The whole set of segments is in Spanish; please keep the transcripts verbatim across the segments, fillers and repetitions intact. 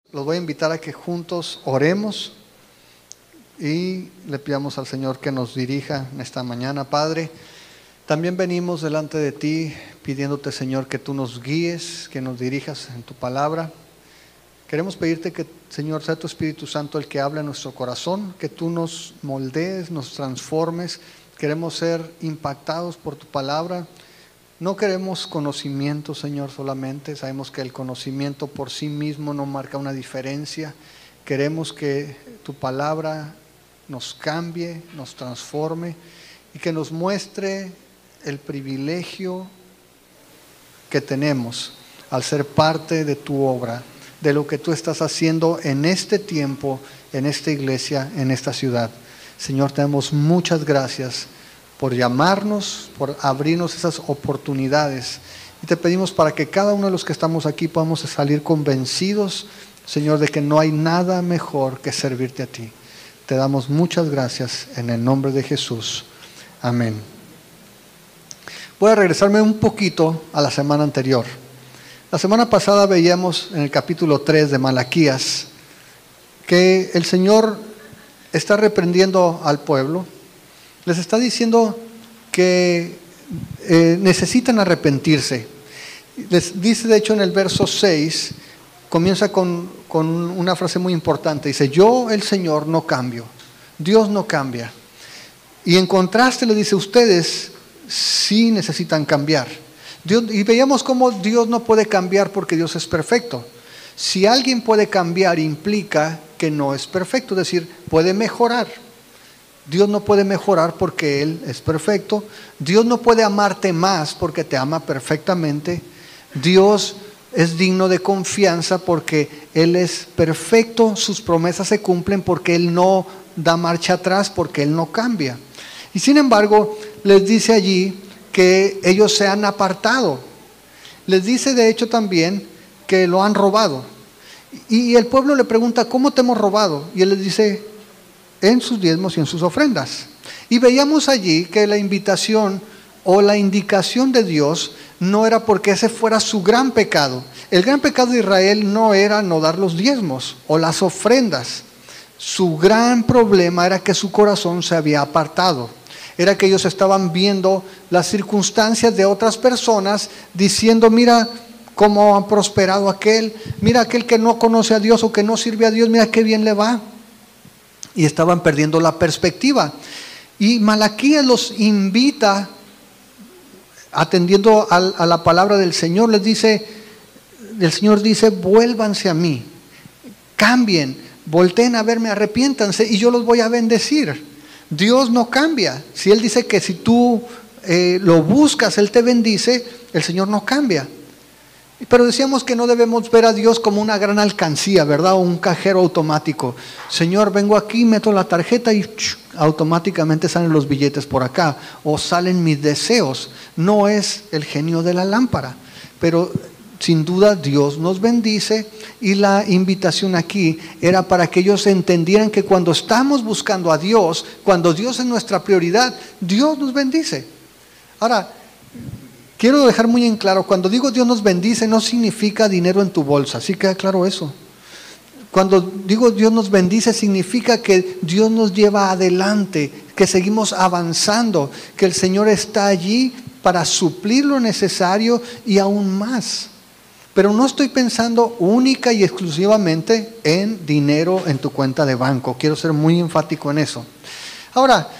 Los voy a invitar a que juntos oremos y le pidamos al Señor que nos dirija en esta mañana. Padre, también venimos delante de ti pidiéndote, Señor, que tú nos guíes, que nos dirijas en tu palabra. Queremos pedirte que, Señor, sea tu Espíritu Santo el que hable en nuestro corazón, que tú nos moldees, nos transformes. Queremos ser impactados por tu palabra. No queremos conocimiento, Señor, solamente. Sabemos que el conocimiento por sí mismo no marca una diferencia. Queremos que tu palabra nos cambie, nos transforme y que nos muestre el privilegio que tenemos al ser parte de tu obra, de lo que tú estás haciendo en este tiempo, en esta iglesia, en esta ciudad. Señor, te damos muchas gracias por llamarnos, por abrirnos esas oportunidades. Y te pedimos para que cada uno de los que estamos aquí podamos salir convencidos, Señor, de que no hay nada mejor que servirte a ti. Te damos muchas gracias en el nombre de Jesús. Amén. Voy a regresarme un poquito a la semana anterior. La semana pasada veíamos en el capítulo tres de Malaquías que el Señor está reprendiendo al pueblo. Les está diciendo que eh, necesitan arrepentirse. Les dice, de hecho, en el verso seis, comienza con, con una frase muy importante. Dice, yo, el Señor, no cambio. Dios no cambia. Y en contraste le dice, ustedes sí necesitan cambiar. Dios, y veíamos cómo Dios no puede cambiar porque Dios es perfecto. Si alguien puede cambiar, implica que no es perfecto, es decir, puede mejorar. Dios no puede mejorar porque Él es perfecto. Dios no puede amarte más porque te ama perfectamente. Dios es digno de confianza porque Él es perfecto. Sus promesas se cumplen porque Él no da marcha atrás, porque Él no cambia. Y sin embargo, les dice allí que ellos se han apartado. Les dice de hecho también que lo han robado. Y el pueblo le pregunta, ¿cómo te hemos robado? Y Él les dice, en sus diezmos y en sus ofrendas. Y veíamos allí que la invitación o la indicación de Dios no era porque ese fuera su gran pecado. El gran pecado de Israel no era no dar los diezmos o las ofrendas. Su gran problema era que su corazón se había apartado. Era que ellos estaban viendo las circunstancias de otras personas, diciendo, mira cómo ha prosperado aquel, mira aquel que no conoce a Dios o que no sirve a Dios, mira qué bien le va. Y estaban perdiendo la perspectiva. Y Malaquías los invita, atendiendo a, a la palabra del Señor, les dice, el Señor dice, vuélvanse a mí, cambien, volteen a verme, arrepiéntanse y yo los voy a bendecir. Dios no cambia. Si Él dice que si tú eh, lo buscas, Él te bendice, el Señor no cambia. Pero decíamos que no debemos ver a Dios como una gran alcancía, ¿verdad? O un cajero automático. Señor, vengo aquí, meto la tarjeta y ch, automáticamente salen los billetes por acá. O salen mis deseos. No es el genio de la lámpara. Pero sin duda Dios nos bendice. Y la invitación aquí era para que ellos entendieran que cuando estamos buscando a Dios, cuando Dios es nuestra prioridad, Dios nos bendice. Ahora, quiero dejar muy en claro, cuando digo Dios nos bendice, no significa dinero en tu bolsa, ¿sí queda claro eso? Cuando digo Dios nos bendice, significa que Dios nos lleva adelante, que seguimos avanzando, que el Señor está allí para suplir lo necesario y aún más. Pero no estoy pensando única y exclusivamente en dinero en tu cuenta de banco, quiero ser muy enfático en eso. Ahora,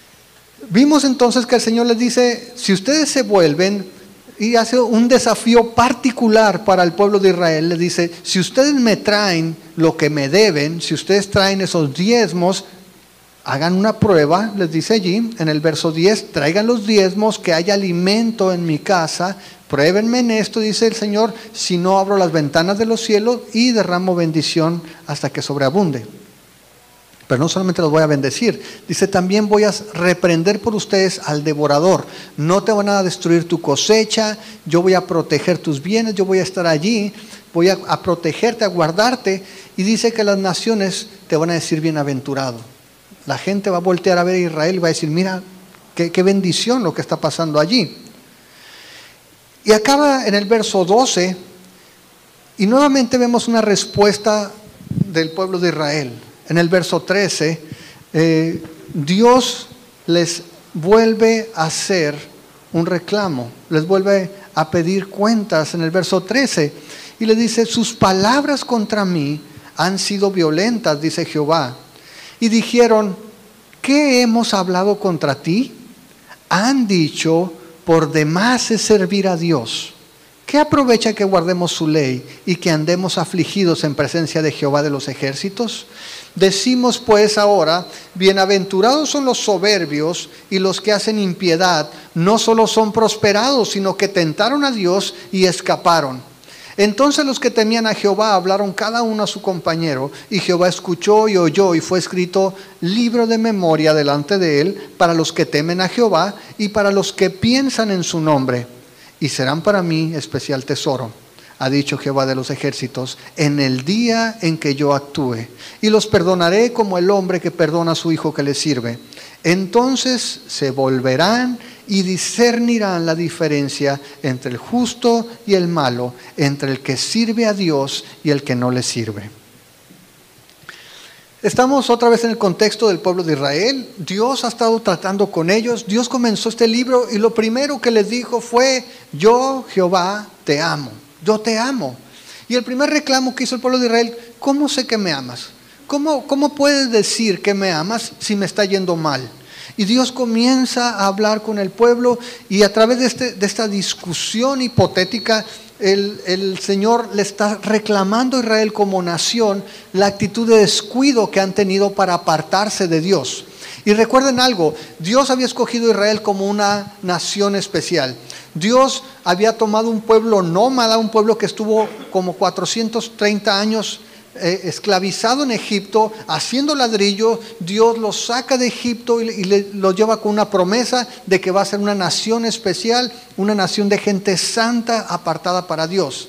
vimos entonces que el Señor les dice, si ustedes se vuelven, y hace un desafío particular para el pueblo de Israel, les dice, si ustedes me traen lo que me deben, si ustedes traen esos diezmos, hagan una prueba, les dice allí en el verso diez, traigan los diezmos, que haya alimento en mi casa, pruébenme en esto, dice el Señor, si no abro las ventanas de los cielos y derramo bendición hasta que sobreabunde. Pero no solamente los voy a bendecir, dice también voy a reprender por ustedes al devorador. No te van a destruir tu cosecha, yo voy a proteger tus bienes, yo voy a estar allí, voy a, a protegerte, a guardarte. Y dice que las naciones te van a decir bienaventurado. La gente va a voltear a ver a Israel y va a decir, mira, qué, qué bendición lo que está pasando allí. Y acaba en el verso doce, y nuevamente vemos una respuesta del pueblo de Israel. En el verso trece, eh, Dios les vuelve a hacer un reclamo, les vuelve a pedir cuentas en el verso trece, y le dice: sus palabras contra mí han sido violentas, dice Jehová, y dijeron: ¿qué hemos hablado contra ti? Han dicho: por demás es servir a Dios. ¿Qué aprovecha que guardemos su ley y que andemos afligidos en presencia de Jehová de los ejércitos? Decimos pues ahora: bienaventurados son los soberbios y los que hacen impiedad, no solo son prosperados, sino que tentaron a Dios y escaparon. Entonces los que temían a Jehová hablaron cada uno a su compañero, y Jehová escuchó y oyó, y fue escrito libro de memoria delante de él para los que temen a Jehová y para los que piensan en su nombre. Y serán para mí especial tesoro, ha dicho Jehová de los ejércitos, en el día en que yo actúe. Y los perdonaré como el hombre que perdona a su hijo que le sirve. Entonces se volverán y discernirán la diferencia entre el justo y el malo, entre el que sirve a Dios y el que no le sirve. Estamos otra vez en el contexto del pueblo de Israel. Dios ha estado tratando con ellos. Dios comenzó este libro y lo primero que les dijo fue: yo, Jehová, te amo. Yo te amo. Y el primer reclamo que hizo el pueblo de Israel: ¿cómo sé que me amas? ¿Cómo, cómo puedes decir que me amas si me está yendo mal? Y Dios comienza a hablar con el pueblo, y a través de, este, de esta discusión hipotética, el, el Señor le está reclamando a Israel como nación la actitud de descuido que han tenido para apartarse de Dios. Y recuerden algo: Dios había escogido a Israel como una nación especial. Dios había tomado un pueblo nómada, un pueblo que estuvo como cuatrocientos treinta años Eh, esclavizado en Egipto, haciendo ladrillo. Dios los saca de Egipto y, y le, los lleva con una promesa de que va a ser una nación especial, una nación de gente santa, apartada para Dios.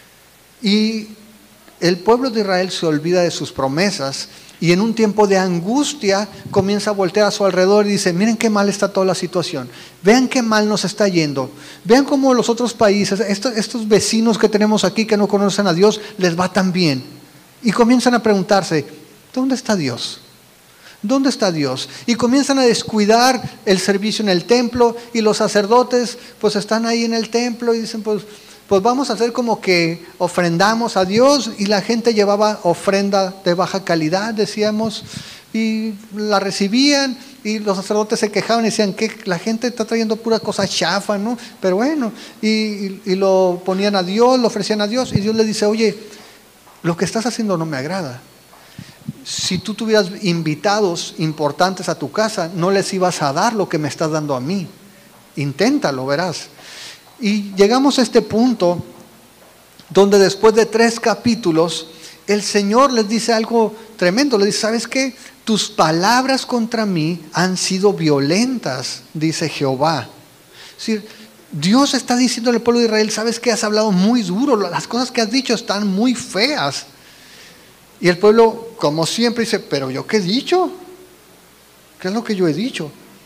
Y el pueblo de Israel se olvida de sus promesas, y en un tiempo de angustia comienza a voltear a su alrededor y dice: miren qué mal está toda la situación, vean qué mal nos está yendo, vean cómo los otros países, estos, estos vecinos que tenemos aquí que no conocen a Dios, les va tan bien. Y comienzan a preguntarse: ¿dónde está Dios? ¿Dónde está Dios? Y comienzan a descuidar el servicio en el templo, y los sacerdotes pues están ahí en el templo y dicen: pues, pues vamos a hacer como que ofrendamos a Dios. Y la gente llevaba ofrenda de baja calidad, decíamos, y la recibían, y los sacerdotes se quejaban y decían que la gente está trayendo pura cosa chafa, ¿no? Pero bueno, y, y, y lo ponían a Dios, lo ofrecían a Dios, y Dios le dice: oye, lo que estás haciendo no me agrada. Si tú tuvieras invitados importantes a tu casa, no les ibas a dar lo que me estás dando a mí. Inténtalo, verás. Y llegamos a este punto donde después de tres capítulos, el Señor les dice algo tremendo. Les dice: ¿sabes qué? Tus palabras contra mí han sido violentas, dice Jehová. Es decir, Dios está diciendo al pueblo de Israel: ¿sabes qué? Has hablado muy duro, las cosas que has dicho están muy feas. Y el pueblo, como siempre, dice: ¿pero yo qué he dicho? ¿Qué es lo que yo he dicho?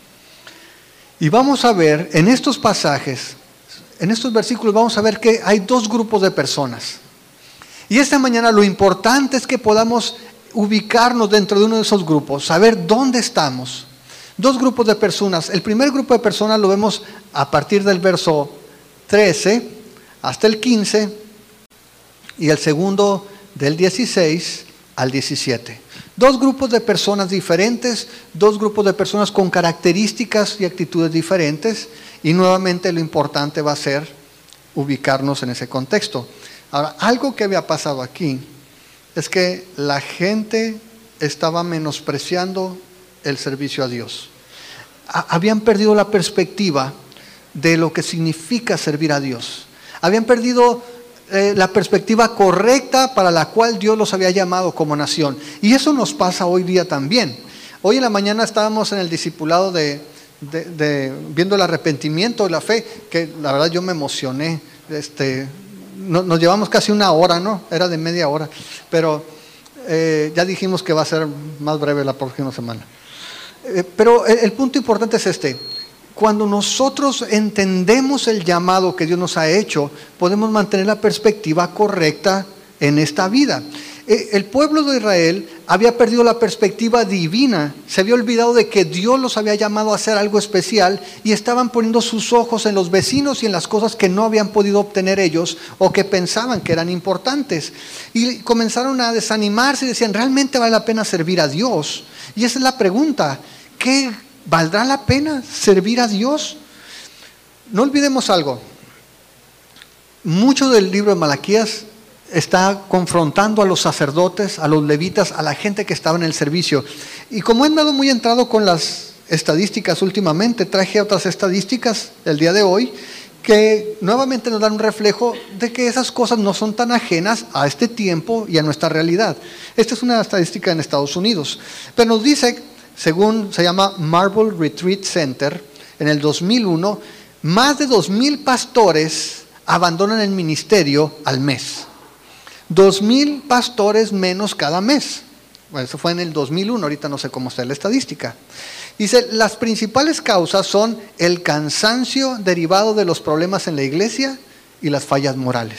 Y vamos a ver en estos pasajes, en estos versículos, vamos a ver que hay dos grupos de personas. Y esta mañana lo importante es que podamos ubicarnos dentro de uno de esos grupos, saber dónde estamos. Dos grupos de personas. El primer grupo de personas lo vemos a partir del verso trece hasta el quince, y el segundo del dieciséis al diecisiete. Dos grupos de personas diferentes, dos grupos de personas con características y actitudes diferentes, y nuevamente lo importante va a ser ubicarnos en ese contexto. Ahora, algo que había pasado aquí es que la gente estaba menospreciando el servicio a Dios. Habían perdido la perspectiva de lo que significa servir a Dios. Habían perdido eh, la perspectiva correcta para la cual Dios los había llamado como nación. Y eso nos pasa hoy día también. Hoy en la mañana estábamos en el discipulado de, de, de viendo el arrepentimiento de la fe, que la verdad yo me emocioné. Este, no, nos llevamos casi una hora, ¿no? Era de media hora, pero eh, ya dijimos que va a ser más breve la próxima semana. Pero el punto importante es este: cuando nosotros entendemos el llamado que Dios nos ha hecho, podemos mantener la perspectiva correcta en esta vida. El pueblo de Israel había perdido la perspectiva divina, se había olvidado de que Dios los había llamado a hacer algo especial y estaban poniendo sus ojos en los vecinos y en las cosas que no habían podido obtener ellos o que pensaban que eran importantes. Y comenzaron a desanimarse y decían, ¿realmente vale la pena servir a Dios? Y esa es la pregunta, ¿qué valdrá la pena servir a Dios? No olvidemos algo, mucho del libro de Malaquías está confrontando a los sacerdotes, a los levitas, a la gente que estaba en el servicio. Y como he andado muy entrado con las estadísticas últimamente, traje otras estadísticas el día de hoy que nuevamente nos dan un reflejo de que esas cosas no son tan ajenas a este tiempo y a nuestra realidad. Esta es una estadística en Estados Unidos, pero nos dice, según se llama Marble Retreat Center, en el dos mil uno, más de dos mil pastores abandonan el ministerio al mes. Dos mil pastores menos cada mes. Bueno, eso fue en el dos mil uno, ahorita no sé cómo está la estadística. Dice, las principales causas son el cansancio derivado de los problemas en la iglesia y las fallas morales.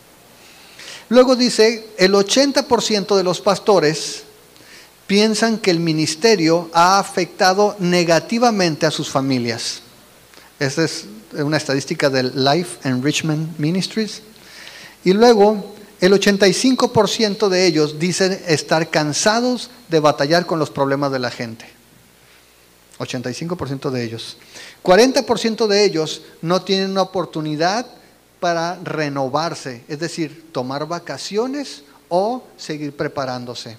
Luego dice, el ochenta por ciento de los pastores piensan que el ministerio ha afectado negativamente a sus familias. Esta es una estadística del Life Enrichment Ministries. Y luego, el ochenta y cinco por ciento de ellos dicen estar cansados de batallar con los problemas de la gente. ochenta y cinco por ciento de ellos. cuarenta por ciento de ellos no tienen una oportunidad para renovarse, es decir, tomar vacaciones o seguir preparándose.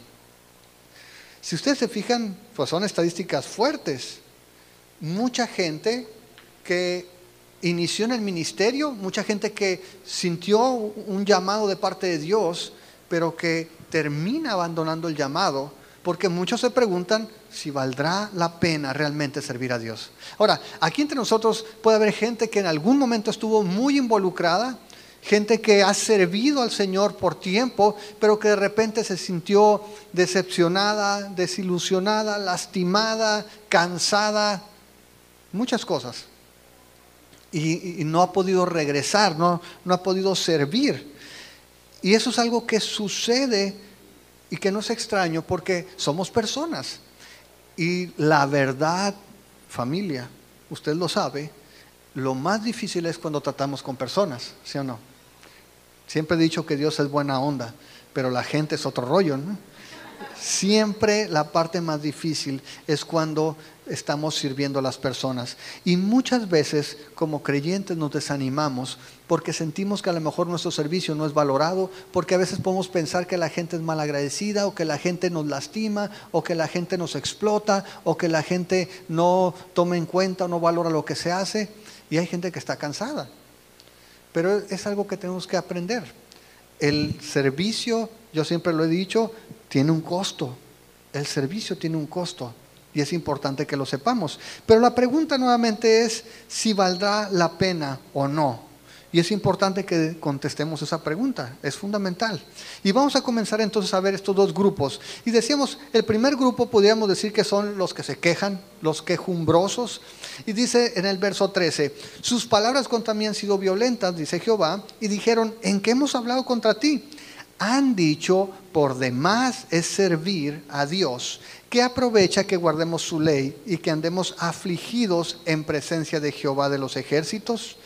Si ustedes se fijan, pues son estadísticas fuertes. Mucha gente que inició en el ministerio, mucha gente que sintió un llamado de parte de Dios, pero que termina abandonando el llamado, porque muchos se preguntan si valdrá la pena realmente servir a Dios. Ahora, aquí entre nosotros puede haber gente que en algún momento estuvo muy involucrada, gente que ha servido al Señor por tiempo, pero que de repente se sintió decepcionada, desilusionada, lastimada, cansada, muchas cosas. Y, y no ha podido regresar, no, no ha podido servir. Y eso es algo que sucede y que no es extraño porque somos personas. Y la verdad, familia, usted lo sabe, lo más difícil es cuando tratamos con personas, ¿sí o no? Siempre he dicho que Dios es buena onda, pero la gente es otro rollo, ¿no? Siempre la parte más difícil es cuando estamos sirviendo a las personas. Y muchas veces como creyentes nos desanimamos porque sentimos que a lo mejor nuestro servicio no es valorado, porque a veces podemos pensar que la gente es malagradecida, o que la gente nos lastima, o que la gente nos explota, o que la gente no toma en cuenta o no valora lo que se hace. Y hay gente que está cansada. Pero es algo que tenemos que aprender. El servicio, yo siempre lo he dicho, tiene un costo. El servicio tiene un costo y es importante que lo sepamos. Pero la pregunta nuevamente es si valdrá la pena o no. Y es importante que contestemos esa pregunta, es fundamental. Y vamos a comenzar entonces a ver estos dos grupos. Y decíamos, el primer grupo podríamos decir que son los que se quejan, los quejumbrosos. Y dice en el verso trece, sus palabras contra mí han sido violentas, dice Jehová, y dijeron, ¿en qué hemos hablado contra ti? Han dicho, por demás es servir a Dios, que aprovecha que guardemos su ley y que andemos afligidos en presencia de Jehová de los ejércitos.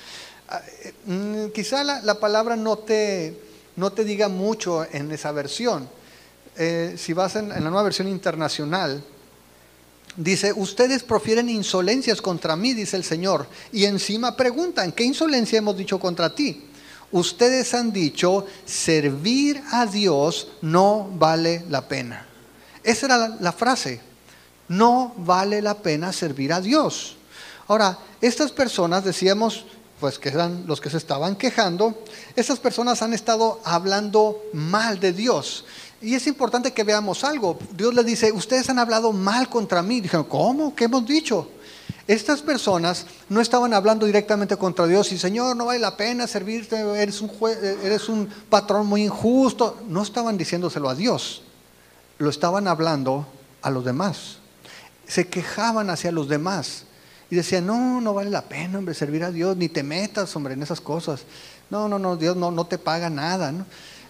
Uh, quizá la, la palabra no te, no te diga mucho en esa versión. Eh, si vas en, en la nueva versión internacional, dice, ustedes profieren insolencias contra mí, dice el Señor, y encima preguntan, ¿qué insolencia hemos dicho contra ti? Ustedes han dicho, servir a Dios no vale la pena. Esa era la, la frase, no vale la pena servir a Dios. Ahora, estas personas, decíamos, pues que eran los que se estaban quejando, estas personas han estado hablando mal de Dios. Y es importante que veamos algo. Dios les dice, ustedes han hablado mal contra mí. Dijeron, ¿cómo? ¿Qué hemos dicho? Estas personas no estaban hablando directamente contra Dios y Señor, no vale la pena servirte, eres un, jue- eres un patrón muy injusto. No estaban diciéndoselo a Dios, lo estaban hablando a los demás. Se quejaban hacia los demás y decían, no, no vale la pena, hombre, servir a Dios, ni te metas, hombre, en esas cosas. No, no, no, Dios no, no te paga nada, ¿no?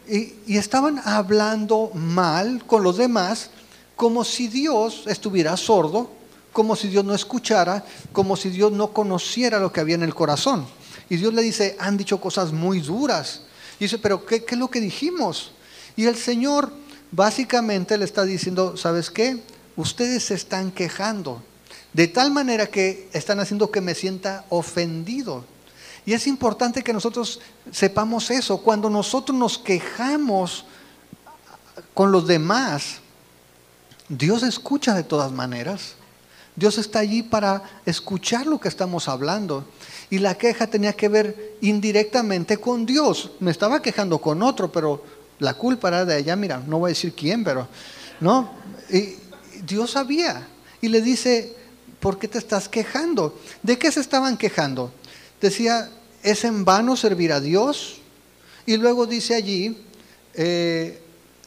Y, y estaban hablando mal con los demás, como si Dios estuviera sordo, como si Dios no escuchara, como si Dios no conociera lo que había en el corazón. Y Dios le dice, han dicho cosas muy duras. Y dice, pero ¿qué, qué es lo que dijimos? Y el Señor básicamente le está diciendo, ¿sabes qué? Ustedes se están quejando, de tal manera que están haciendo que me sienta ofendido. Y es importante que nosotros sepamos eso. Cuando nosotros nos quejamos con los demás, Dios escucha de todas maneras. Dios está allí para escuchar lo que estamos hablando. Y la queja tenía que ver indirectamente con Dios. Me estaba quejando con otro, pero la culpa era de ella. Mira, no voy a decir quién, pero no. Y Dios sabía. Y le dice, ¿por qué te estás quejando? ¿De qué se estaban quejando? Decía, ¿es en vano servir a Dios? Y luego dice allí, eh,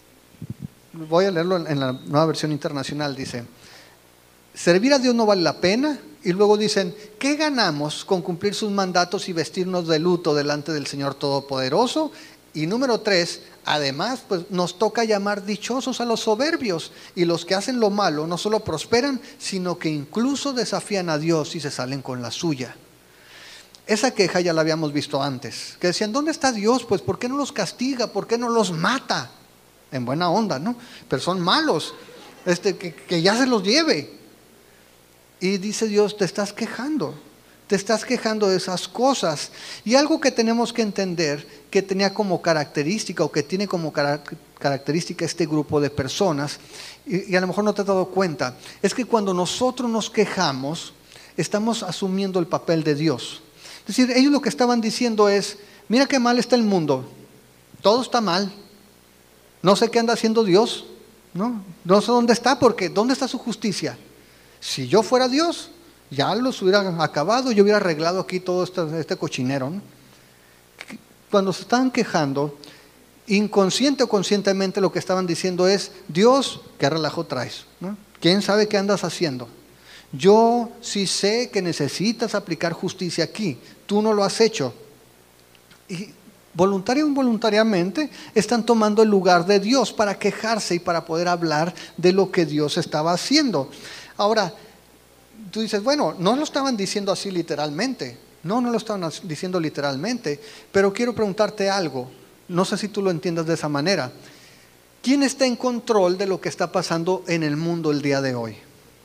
voy a leerlo en la Nueva Versión Internacional, dice, servir a Dios no vale la pena. Y luego dicen, ¿qué ganamos con cumplir sus mandatos y vestirnos de luto delante del Señor Todopoderoso? Y número tres, además, pues nos toca llamar dichosos a los soberbios, y los que hacen lo malo no solo prosperan, sino que incluso desafían a Dios y se salen con la suya. Esa queja ya la habíamos visto antes, que decían, ¿dónde está Dios? Pues ¿por qué no los castiga? ¿Por qué no los mata? En buena onda, ¿no? Pero son malos, este, que, que ya se los lleve. Y dice Dios, te estás quejando, te estás quejando de esas cosas. Y algo que tenemos que entender, que tenía como característica, o que tiene como característica este grupo de personas, y, y a lo mejor no te has dado cuenta, es que cuando nosotros nos quejamos, estamos asumiendo el papel de Dios. Es decir, ellos lo que estaban diciendo es, mira qué mal está el mundo, todo está mal, no sé qué anda haciendo Dios, no, no sé dónde está, porque ¿dónde está su justicia? Si yo fuera Dios, ya los hubiera acabado, yo hubiera arreglado aquí todo este, este cochinero, ¿no? Cuando se estaban quejando, inconsciente o conscientemente lo que estaban diciendo es, Dios, ¿qué relajo traes? ¿No? ¿Quién sabe qué andas haciendo? Yo sí sé que necesitas aplicar justicia aquí, tú no lo has hecho. Y voluntario o involuntariamente están tomando el lugar de Dios para quejarse y para poder hablar de lo que Dios estaba haciendo. Ahora, tú dices, bueno, no lo estaban diciendo así literalmente. No, no lo estaban diciendo literalmente. Pero quiero preguntarte algo. No sé si tú lo entiendas de esa manera. ¿Quién está en control de lo que está pasando en el mundo el día de hoy?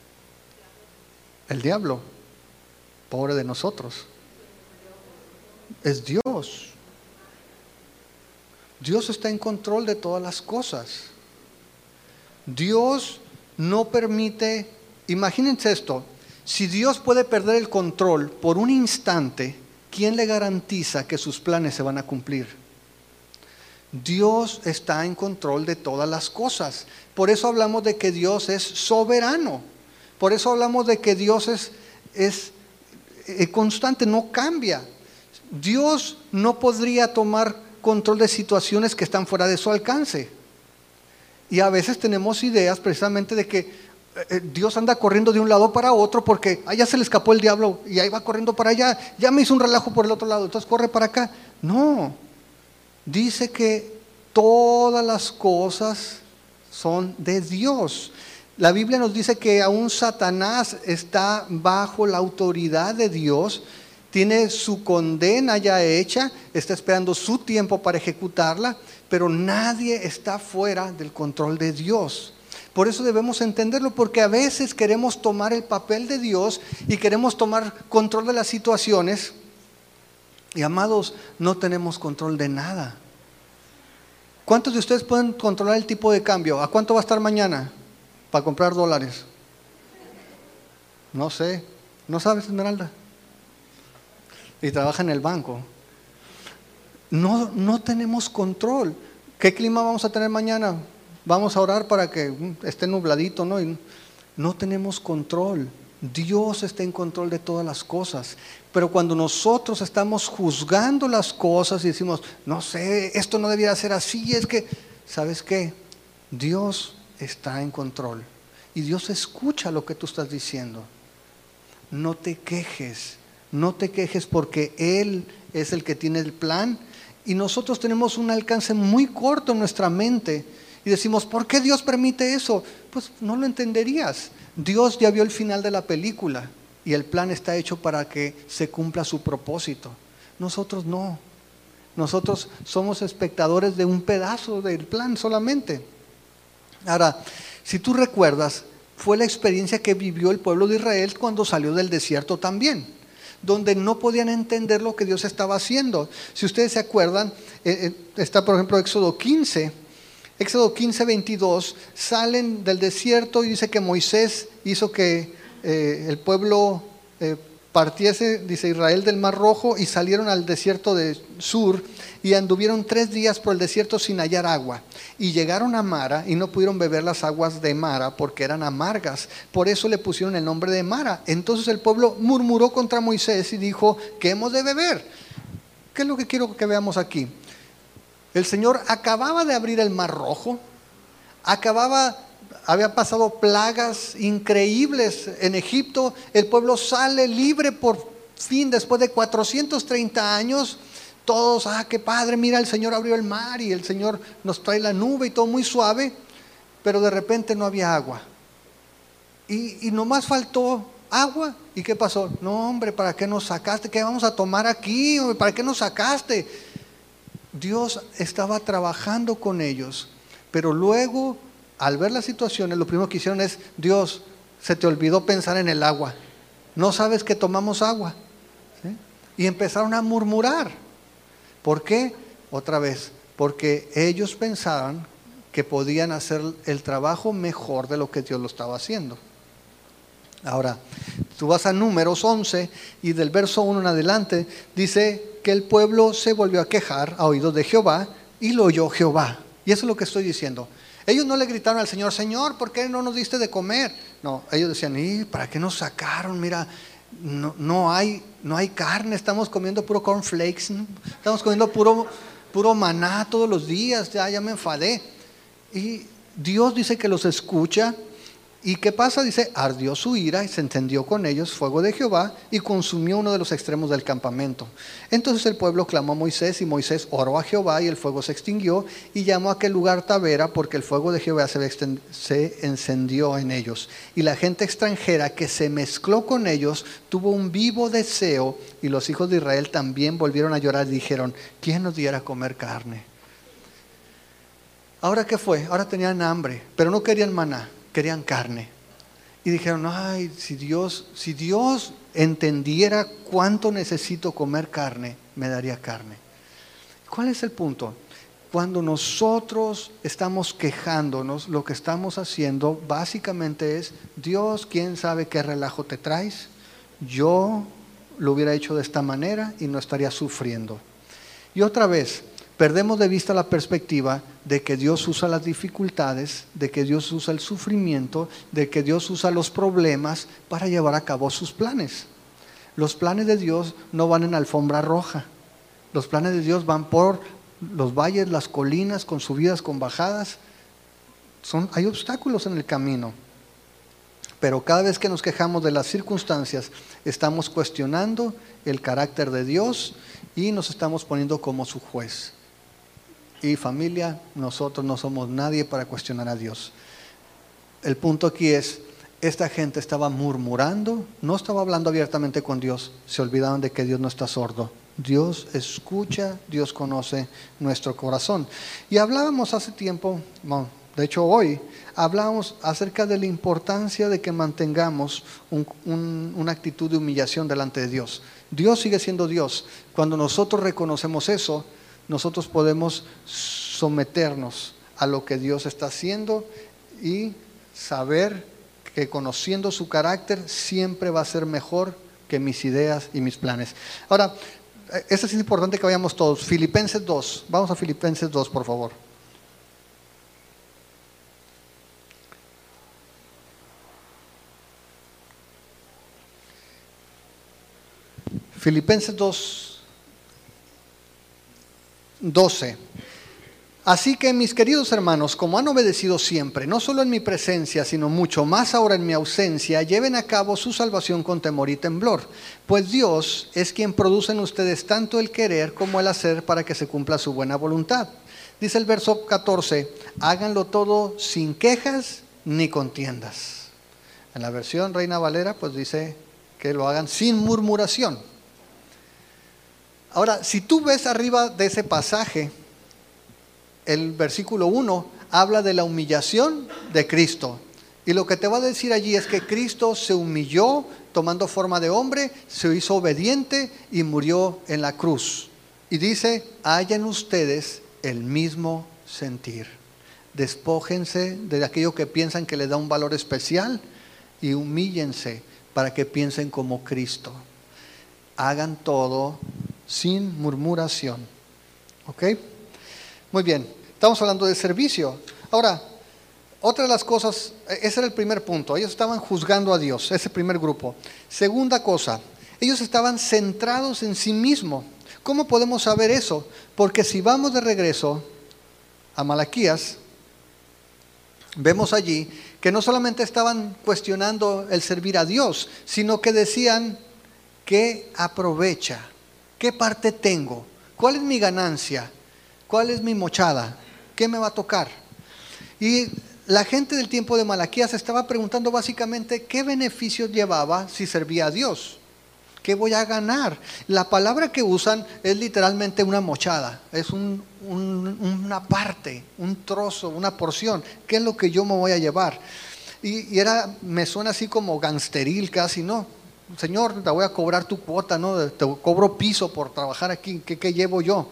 El diablo. Pobre de nosotros. Es Dios. Dios está en control de todas las cosas. Dios no permite. Imagínense esto, si Dios puede perder el control por un instante, ¿quién le garantiza que sus planes se van a cumplir? Dios está en control de todas las cosas. Por eso hablamos de que Dios es soberano. Por eso hablamos de que Dios es, es, es constante, no cambia. Dios no podría tomar control de situaciones que están fuera de su alcance. Y a veces tenemos ideas precisamente de que Dios anda corriendo de un lado para otro porque allá se le escapó el diablo y ahí va corriendo para allá, ya me hizo un relajo por el otro lado, entonces corre para acá. No, dice que todas las cosas son de Dios. La Biblia nos dice que aún Satanás está bajo la autoridad de Dios, tiene su condena ya hecha, está esperando su tiempo para ejecutarla, pero nadie está fuera del control de Dios. Por eso debemos entenderlo, porque a veces queremos tomar el papel de Dios y queremos tomar control de las situaciones. Y amados, no tenemos control de nada. ¿Cuántos de ustedes pueden controlar el tipo de cambio? ¿A cuánto va a estar mañana para comprar dólares? No sé. ¿No sabes, Esmeralda? Y trabaja en el banco. No, no tenemos control. ¿Qué clima vamos a tener mañana? Vamos a orar para que esté nubladito, ¿no? Y no tenemos control. Dios está en control de todas las cosas. Pero cuando nosotros estamos juzgando las cosas y decimos, no sé, esto no debiera ser así, es que, ¿sabes qué? Dios está en control. Y Dios escucha lo que tú estás diciendo. No te quejes, no te quejes porque Él es el que tiene el plan Y nosotros tenemos un alcance muy corto en nuestra mente y decimos, ¿por qué Dios permite eso? Pues no lo entenderías. Dios ya vio el final de la película y el plan está hecho para que se cumpla su propósito. Nosotros no. Nosotros somos espectadores de un pedazo del plan solamente. Ahora, si tú recuerdas, fue la experiencia que vivió el pueblo de Israel cuando salió del desierto también, donde no podían entender lo que Dios estaba haciendo. Si ustedes se acuerdan, eh, eh, está por ejemplo Éxodo quince, Éxodo quince, veintidós, salen del desierto y dice que Moisés hizo que eh, el pueblo eh, partiese, dice Israel, del Mar Rojo, y salieron al desierto de Sur y anduvieron tres días por el desierto sin hallar agua. Y llegaron a Mara y no pudieron beber las aguas de Mara porque eran amargas. Por eso le pusieron el nombre de Mara. Entonces el pueblo murmuró contra Moisés y dijo, ¿qué hemos de beber? ¿Qué es lo que quiero que veamos aquí? El Señor acababa de abrir el Mar Rojo, acababa, había pasado plagas increíbles en Egipto, el pueblo sale libre por fin después de cuatrocientos treinta años. Todos, ah, qué padre, mira, el Señor abrió el mar y el Señor nos trae la nube y todo muy suave, pero de repente no había agua. Y, y nomás faltó agua. ¿Y qué pasó? No, hombre, ¿para qué nos sacaste? ¿Qué vamos a tomar aquí? ¿Para qué nos sacaste? Dios estaba trabajando con ellos, pero luego, al ver las situaciones, lo primero que hicieron es, Dios, se te olvidó pensar en el agua. No sabes que tomamos agua. ¿Sí? Y empezaron a murmurar. ¿Por qué? Otra vez, porque ellos pensaban que podían hacer el trabajo mejor de lo que Dios lo estaba haciendo. Ahora, tú vas a Números once y del verso uno en adelante, dice que el pueblo se volvió a quejar a oídos de Jehová y lo oyó Jehová. Y eso es lo que estoy diciendo. Ellos no le gritaron al Señor, Señor, ¿por qué no nos diste de comer? No, ellos decían, ¿y para qué nos sacaron? Mira, no, no, hay, no hay carne, estamos comiendo puro cornflakes, ¿no? Estamos comiendo puro, puro maná todos los días, ya, ya me enfadé. Y Dios dice que los escucha. ¿Y qué pasa? Dice, ardió su ira y se encendió con ellos fuego de Jehová y consumió uno de los extremos del campamento. Entonces el pueblo clamó a Moisés y Moisés oró a Jehová y el fuego se extinguió y llamó a aquel lugar Tabera porque el fuego de Jehová se, extend- se encendió en ellos. Y la gente extranjera que se mezcló con ellos tuvo un vivo deseo y los hijos de Israel también volvieron a llorar y dijeron, ¿quién nos diera a comer carne? ¿Ahora qué fue? Ahora tenían hambre, pero no querían maná. Querían carne. Y dijeron, ay, si Dios, si Dios entendiera cuánto necesito comer carne, me daría carne. ¿Cuál es el punto? Cuando nosotros estamos quejándonos, lo que estamos haciendo básicamente es, Dios, ¿quién sabe qué relajo te traes? Yo lo hubiera hecho de esta manera y no estaría sufriendo. Y otra vez, perdemos de vista la perspectiva de que Dios usa las dificultades, de que Dios usa el sufrimiento, de que Dios usa los problemas para llevar a cabo sus planes. Los planes de Dios no van en alfombra roja. Los planes de Dios van por los valles, las colinas, con subidas, con bajadas. Son, hay obstáculos en el camino. Pero cada vez que nos quejamos de las circunstancias, estamos cuestionando el carácter de Dios y nos estamos poniendo como su juez. Y familia, nosotros no somos nadie para cuestionar a Dios. El punto aquí es, esta gente estaba murmurando, no estaba hablando abiertamente con Dios, se olvidaron de que Dios no está sordo. Dios escucha, Dios conoce nuestro corazón. Y hablábamos hace tiempo, bueno, de hecho hoy, hablábamos acerca de la importancia de que mantengamos un, un, una actitud de humillación delante de Dios. Dios sigue siendo Dios. Cuando nosotros reconocemos eso, nosotros podemos someternos a lo que Dios está haciendo y saber que conociendo su carácter siempre va a ser mejor que mis ideas y mis planes. Ahora, esto es importante que vayamos todos. Filipenses dos. Vamos a Filipenses dos, por favor. Filipenses dos, doce. Así que mis queridos hermanos, como han obedecido siempre, no solo en mi presencia, sino mucho más ahora en mi ausencia, lleven a cabo su salvación con temor y temblor, pues Dios es quien produce en ustedes tanto el querer como el hacer para que se cumpla su buena voluntad. Dice el verso catorce, háganlo todo sin quejas ni contiendas. En la versión Reina Valera, pues dice que lo hagan sin murmuración. Ahora, si tú ves arriba de ese pasaje, el versículo uno habla de la humillación de Cristo. Y lo que te va a decir allí es que Cristo se humilló tomando forma de hombre, se hizo obediente y murió en la cruz. Y dice, hayan ustedes el mismo sentir. Despójense de aquello que piensan que le da un valor especial y humíllense para que piensen como Cristo. Hagan todo sin murmuración. ¿Ok? Muy bien, estamos hablando de servicio. Ahora, otra de las cosas, ese era el primer punto, ellos estaban juzgando a Dios, ese primer grupo. Segunda cosa, ellos estaban centrados en sí mismos. ¿Cómo podemos saber eso? Porque si vamos de regreso a Malaquías, vemos allí que no solamente estaban cuestionando el servir a Dios, sino que decían, ¿qué aprovecha? ¿Qué parte tengo? ¿Cuál es mi ganancia? ¿Cuál es mi mochada? ¿Qué me va a tocar? Y la gente del tiempo de Malaquías estaba preguntando básicamente qué beneficios llevaba si servía a Dios. ¿Qué voy a ganar? La palabra que usan es literalmente una mochada, es un, un, una parte, un trozo, una porción. ¿Qué es lo que yo me voy a llevar? Y, y era, me suena así como gangsteril casi, ¿no? Señor, te voy a cobrar tu cuota, ¿no? Te cobro piso por trabajar aquí, ¿qué, qué llevo yo?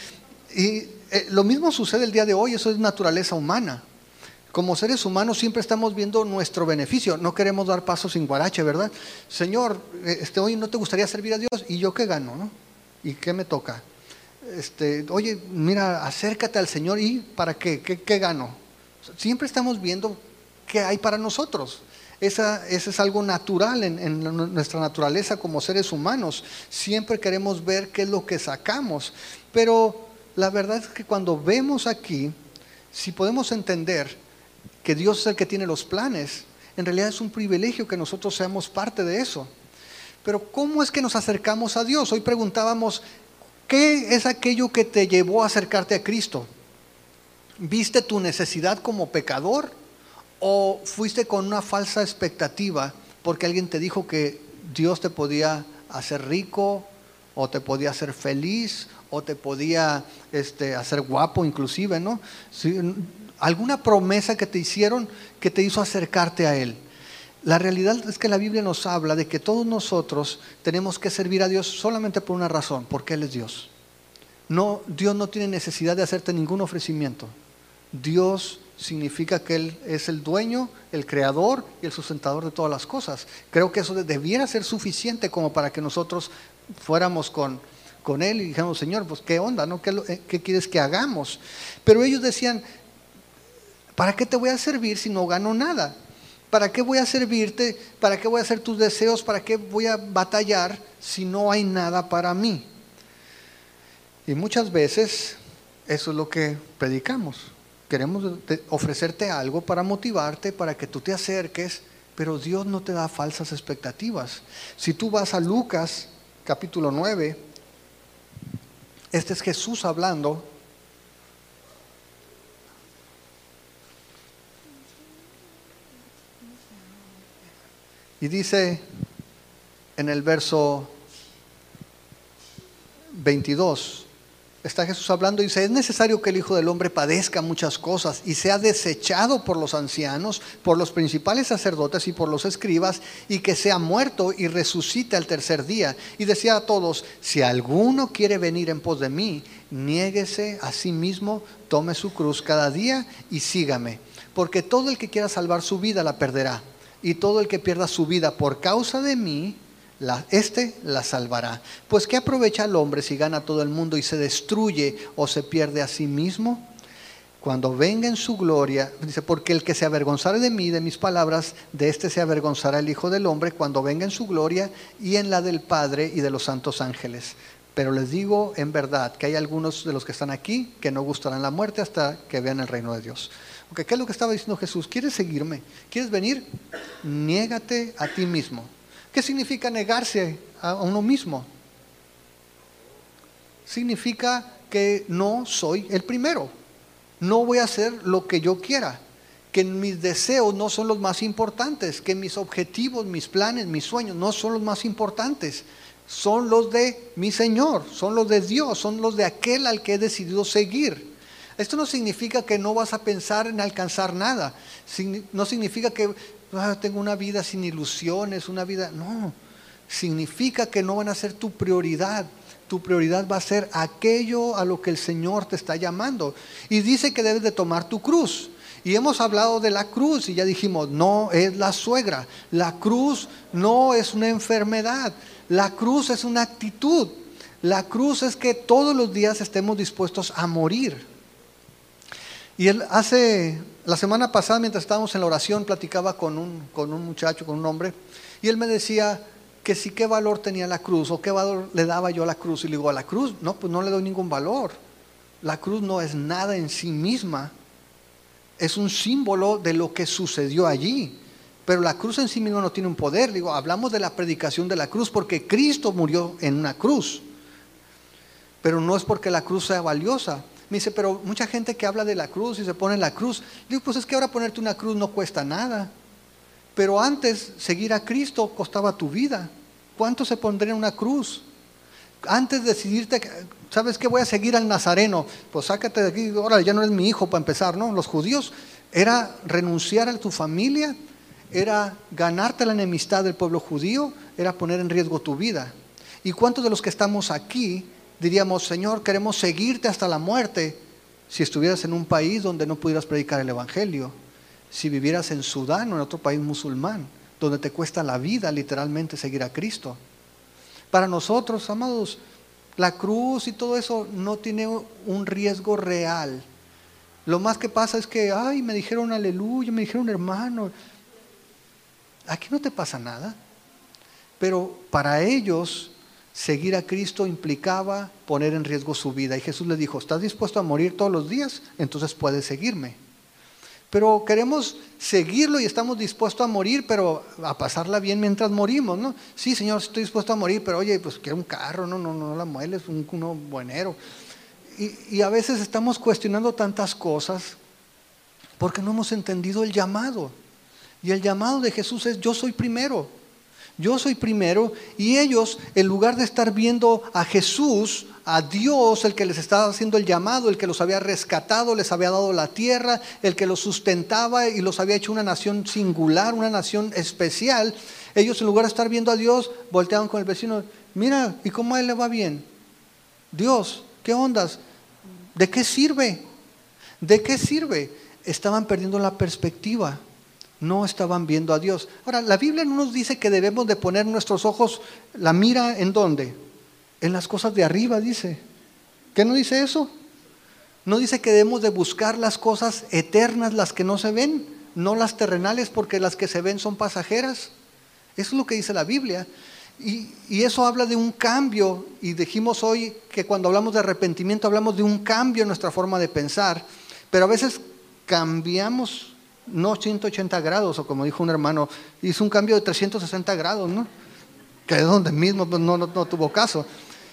Y eh, lo mismo sucede el día de hoy, eso es naturaleza humana. Como seres humanos siempre estamos viendo nuestro beneficio, no queremos dar pasos sin guarache, ¿verdad? Señor, este, oye, ¿no te gustaría servir a Dios? ¿Y yo qué gano, no? ¿Y qué me toca? Este, oye, mira, acércate al Señor, ¿y para qué? ¿Qué, qué gano? Siempre estamos viendo qué hay para nosotros. Esa, esa es algo natural en, en nuestra naturaleza como seres humanos. Siempre queremos ver qué es lo que sacamos, pero la verdad es que cuando vemos aquí, si podemos entender que Dios es el que tiene los planes, en realidad es un privilegio que nosotros seamos parte de eso. Pero ¿cómo es que nos acercamos a Dios? Hoy preguntábamos, ¿qué es aquello que te llevó a acercarte a Cristo? ¿Viste tu necesidad como pecador? ¿O fuiste con una falsa expectativa porque alguien te dijo que Dios te podía hacer rico, o te podía hacer feliz, o te podía este, hacer guapo inclusive, ¿no? Sí, alguna promesa que te hicieron que te hizo acercarte a Él. La realidad es que la Biblia nos habla de que todos nosotros tenemos que servir a Dios solamente por una razón, porque Él es Dios. No, Dios no tiene necesidad de hacerte ningún ofrecimiento. Dios significa que Él es el dueño, el creador y el sustentador de todas las cosas. Creo que eso debiera ser suficiente como para que nosotros fuéramos con, con Él y dijéramos, Señor, pues qué onda, ¿no? ¿Qué, qué quieres que hagamos? Pero ellos decían, ¿para qué te voy a servir si no gano nada? ¿Para qué voy a servirte? ¿Para qué voy a hacer tus deseos? ¿Para qué voy a batallar si no hay nada para mí? Y muchas veces eso es lo que predicamos. Queremos ofrecerte algo para motivarte, para que tú te acerques, pero Dios no te da falsas expectativas. Si tú vas a Lucas capítulo nueve, este es Jesús hablando. Y dice en el verso veintidós, está Jesús hablando y dice, es necesario que el Hijo del Hombre padezca muchas cosas y sea desechado por los ancianos, por los principales sacerdotes y por los escribas, y que sea muerto y resucite al tercer día. Y decía a todos, si alguno quiere venir en pos de mí, niéguese a sí mismo, tome su cruz cada día y sígame. Porque todo el que quiera salvar su vida la perderá, y todo el que pierda su vida por causa de mí, La, este la salvará. Pues ¿qué aprovecha el hombre si gana todo el mundo y se destruye o se pierde a sí mismo? Cuando venga en su gloria, dice, porque el que se avergonzare de mí, de mis palabras, de este se avergonzará el Hijo del Hombre cuando venga en su gloria y en la del Padre y de los santos ángeles. Pero les digo en verdad que hay algunos de los que están aquí que no gustarán la muerte hasta que vean el reino de Dios. Okay, ¿qué es lo que estaba diciendo Jesús? ¿Quieres seguirme? ¿Quieres venir? Niégate a ti mismo. ¿Qué significa negarse a uno mismo? Significa que no soy el primero. No voy a hacer lo que yo quiera. Que mis deseos no son los más importantes. Que mis objetivos, mis planes, mis sueños no son los más importantes. Son los de mi Señor, son los de Dios, son los de aquel al que he decidido seguir. Esto no significa que no vas a pensar en alcanzar nada. No significa que ah, tengo una vida sin ilusiones, una vida... No, significa que no van a ser tu prioridad. Tu prioridad va a ser aquello a lo que el Señor te está llamando. Y dice que debes de tomar tu cruz. Y hemos hablado de la cruz y ya dijimos, no es la suegra. La cruz no es una enfermedad. La cruz es una actitud. La cruz es que todos los días estemos dispuestos a morir. Y él hace, la semana pasada mientras estábamos en la oración, platicaba con un, con un muchacho, con un hombre, y él me decía que sí, qué valor tenía la cruz, o qué valor le daba yo a la cruz. Y le digo, a la cruz, no, pues no le doy ningún valor. La cruz no es nada en sí misma, es un símbolo de lo que sucedió allí. Pero la cruz en sí misma no tiene un poder. Digo, hablamos de la predicación de la cruz porque Cristo murió en una cruz. Pero no es porque la cruz sea valiosa. Me dice, pero mucha gente que habla de la cruz y se pone la cruz. Digo, pues es que ahora ponerte una cruz no cuesta nada. Pero antes, seguir a Cristo costaba tu vida. ¿Cuánto se pondría en una cruz? Antes de decidirte, ¿sabes qué? Voy a seguir al Nazareno. Pues sácate de aquí, ahora ya no eres mi hijo para empezar, ¿no? Los judíos era renunciar a tu familia, era ganarte la enemistad del pueblo judío, era poner en riesgo tu vida. ¿Y cuántos de los que estamos aquí diríamos, Señor, queremos seguirte hasta la muerte, si estuvieras en un país donde no pudieras predicar el evangelio, si vivieras en Sudán o en otro país musulmán, donde te cuesta la vida literalmente seguir a Cristo? Para nosotros, amados, la cruz y todo eso no tiene un riesgo real. Lo más que pasa es que, ay, me dijeron aleluya, me dijeron hermano. Aquí no te pasa nada. Pero para ellos, seguir a Cristo implicaba poner en riesgo su vida. Y Jesús les dijo, ¿estás dispuesto a morir todos los días? Entonces puedes seguirme. Pero queremos seguirlo y estamos dispuestos a morir, pero a pasarla bien mientras morimos, ¿no? Sí, Señor, estoy dispuesto a morir, pero oye, pues quiero un carro, no, no, no la mueles, un, uno buenero. Y, y a veces estamos cuestionando tantas cosas porque no hemos entendido el llamado. Y el llamado de Jesús es, yo soy primero. Yo soy primero, y ellos, en lugar de estar viendo a Jesús, a Dios, el que les estaba haciendo el llamado, el que los había rescatado, les había dado la tierra, el que los sustentaba y los había hecho una nación singular, una nación especial, ellos en lugar de estar viendo a Dios, volteaban con el vecino, mira, ¿y cómo a él le va bien? Dios, ¿qué ondas? ¿De qué sirve? ¿De qué sirve? Estaban perdiendo la perspectiva. No estaban viendo a Dios. Ahora, la Biblia no nos dice que debemos de poner nuestros ojos, la mira ¿en dónde? En las cosas de arriba, dice. ¿Qué no dice eso? No dice que debemos de buscar las cosas eternas, las que no se ven, no las terrenales, porque las que se ven son pasajeras. Eso es lo que dice la Biblia. Y, y eso habla de un cambio. Y dijimos hoy que cuando hablamos de arrepentimiento hablamos de un cambio en nuestra forma de pensar. Pero a veces cambiamos no ciento ochenta grados, o como dijo un hermano, hizo un cambio de trescientos sesenta grados, ¿no? Que es donde mismo no, no, no tuvo caso.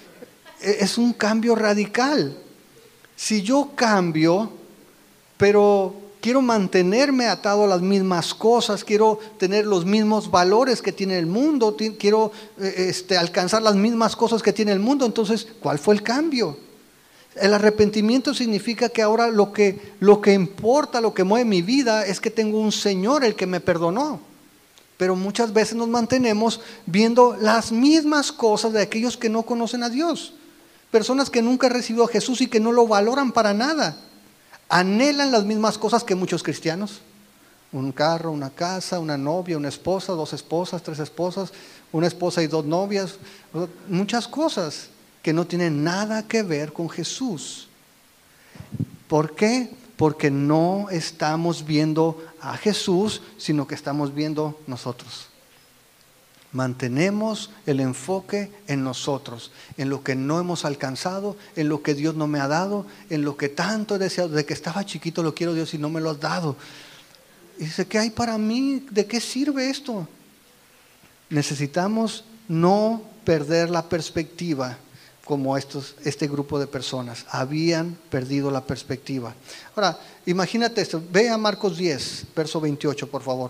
Es un cambio radical. Si yo cambio, pero quiero mantenerme atado a las mismas cosas, quiero tener los mismos valores que tiene el mundo, quiero este, alcanzar las mismas cosas que tiene el mundo, entonces, ¿cuál fue el cambio? El arrepentimiento significa que ahora lo que, lo que importa, lo que mueve mi vida es que tengo un Señor el que me perdonó. Pero muchas veces nos mantenemos viendo las mismas cosas de aquellos que no conocen a Dios. Personas que nunca han recibido a Jesús y que no lo valoran para nada. Anhelan las mismas cosas que muchos cristianos. Un carro, una casa, una novia, una esposa, dos esposas, tres esposas, una esposa y dos novias. Muchas cosas que no tienen nada que ver con Jesús. ¿Por qué? Porque no estamos viendo a Jesús, sino que estamos viendo nosotros. Mantenemos el enfoque en nosotros, en lo que no hemos alcanzado, en lo que Dios no me ha dado, en lo que tanto he deseado. Desde que estaba chiquito lo quiero, Dios, y no me lo has dado. Y dice, ¿qué hay para mí? ¿De qué sirve esto? Necesitamos no perder la perspectiva como estos, este grupo de personas. Habían perdido la perspectiva. Ahora, imagínate esto. Ve a Marcos diez, verso veintiocho, por favor.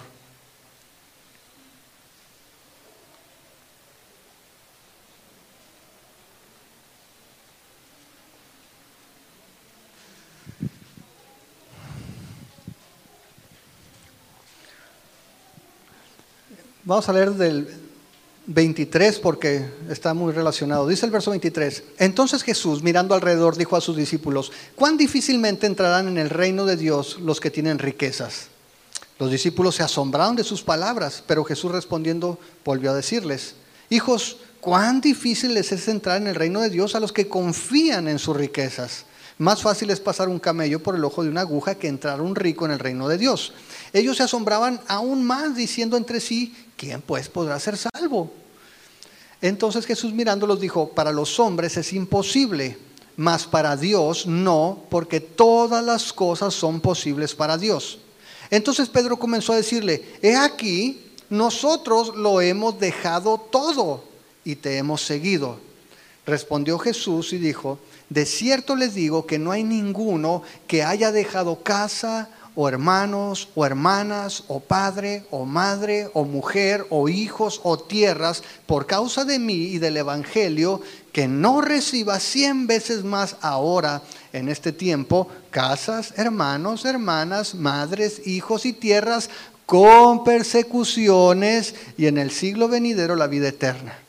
Vamos a leer del veintitrés porque está muy relacionado. Dice el verso veintitrés. Entonces Jesús, mirando alrededor, dijo a sus discípulos, ¿cuán difícilmente entrarán en el reino de Dios los que tienen riquezas? Los discípulos se asombraron de sus palabras, pero Jesús respondiendo volvió a decirles, hijos, cuán difícil les es entrar en el reino de Dios a los que confían en sus riquezas. Más fácil es pasar un camello por el ojo de una aguja que entrar un rico en el reino de Dios. Ellos se asombraban aún más diciendo entre sí, ¿quién pues podrá ser salvo? Entonces Jesús mirándolos dijo, para los hombres es imposible, mas para Dios no, porque todas las cosas son posibles para Dios. Entonces Pedro comenzó a decirle, he aquí, nosotros lo hemos dejado todo y te hemos seguido. Respondió Jesús y dijo, de cierto les digo que no hay ninguno que haya dejado casa o hermanos o hermanas o padre o madre o mujer o hijos o tierras por causa de mí y del evangelio, que no reciba cien veces más ahora en este tiempo casas, hermanos, hermanas, madres, hijos y tierras con persecuciones y en el siglo venidero la vida eterna.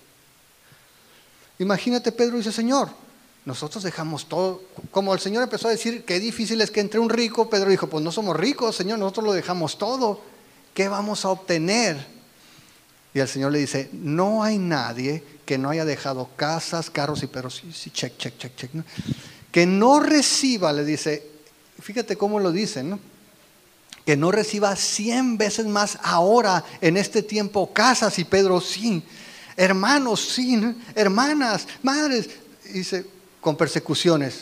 Imagínate, Pedro dice, Señor, nosotros dejamos todo. Como el Señor empezó a decir qué difícil es que entre un rico, Pedro dijo, pues no somos ricos, Señor, nosotros lo dejamos todo. ¿Qué vamos a obtener? Y el Señor le dice, no hay nadie que no haya dejado casas, carros y perros. Sí, sí, check, check, check, check, ¿no? Que no reciba, le dice, fíjate cómo lo dice, ¿no? Que no reciba cien veces más ahora en este tiempo casas. Y Pedro, sí. Hermanos, sí. ¿No? Hermanas, madres. Dice, con persecuciones.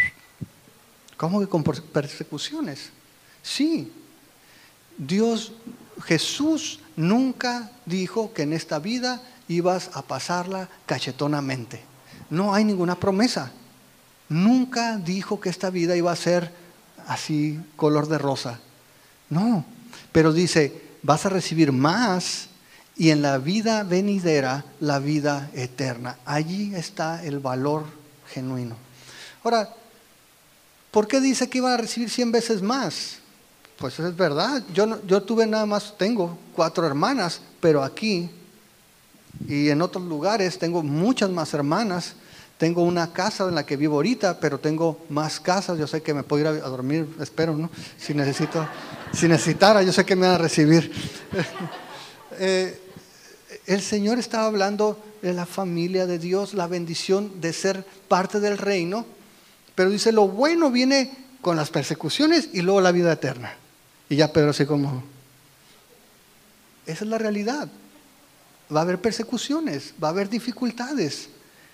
¿Cómo que con persecuciones? Sí. Dios, Jesús nunca dijo que en esta vida ibas a pasarla cachetonamente. No hay ninguna promesa. Nunca dijo que esta vida iba a ser así color de rosa. No, pero dice, vas a recibir más y en la vida venidera la vida eterna. Allí está el valor genuino. Ahora, ¿por qué dice que iba a recibir cien veces más? Pues es verdad, yo, no, yo tuve nada más, tengo cuatro hermanas, pero aquí y en otros lugares tengo muchas más hermanas. Tengo una casa en la que vivo ahorita, pero tengo más casas. Yo sé que me puedo ir a dormir, espero, ¿no? Si necesito, si necesitara, yo sé que me van a recibir. eh, el Señor estaba hablando de la familia de Dios, la bendición de ser parte del reino, pero dice, lo bueno viene con las persecuciones y luego la vida eterna. Y ya Pedro así como, esa es la realidad. Va a haber persecuciones, va a haber dificultades.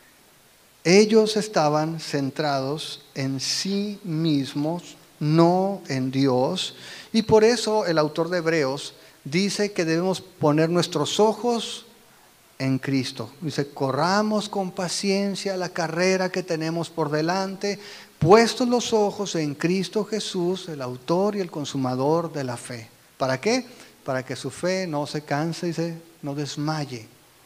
Ellos estaban centrados en sí mismos, no en Dios. Y por eso el autor de Hebreos dice que debemos poner nuestros ojos en Cristo. Dice, corramos con paciencia la carrera que tenemos por delante, puestos los ojos en Cristo Jesús, el autor y el consumador de la fe. ¿Para qué? Para que su fe no se canse y se, no desmaye.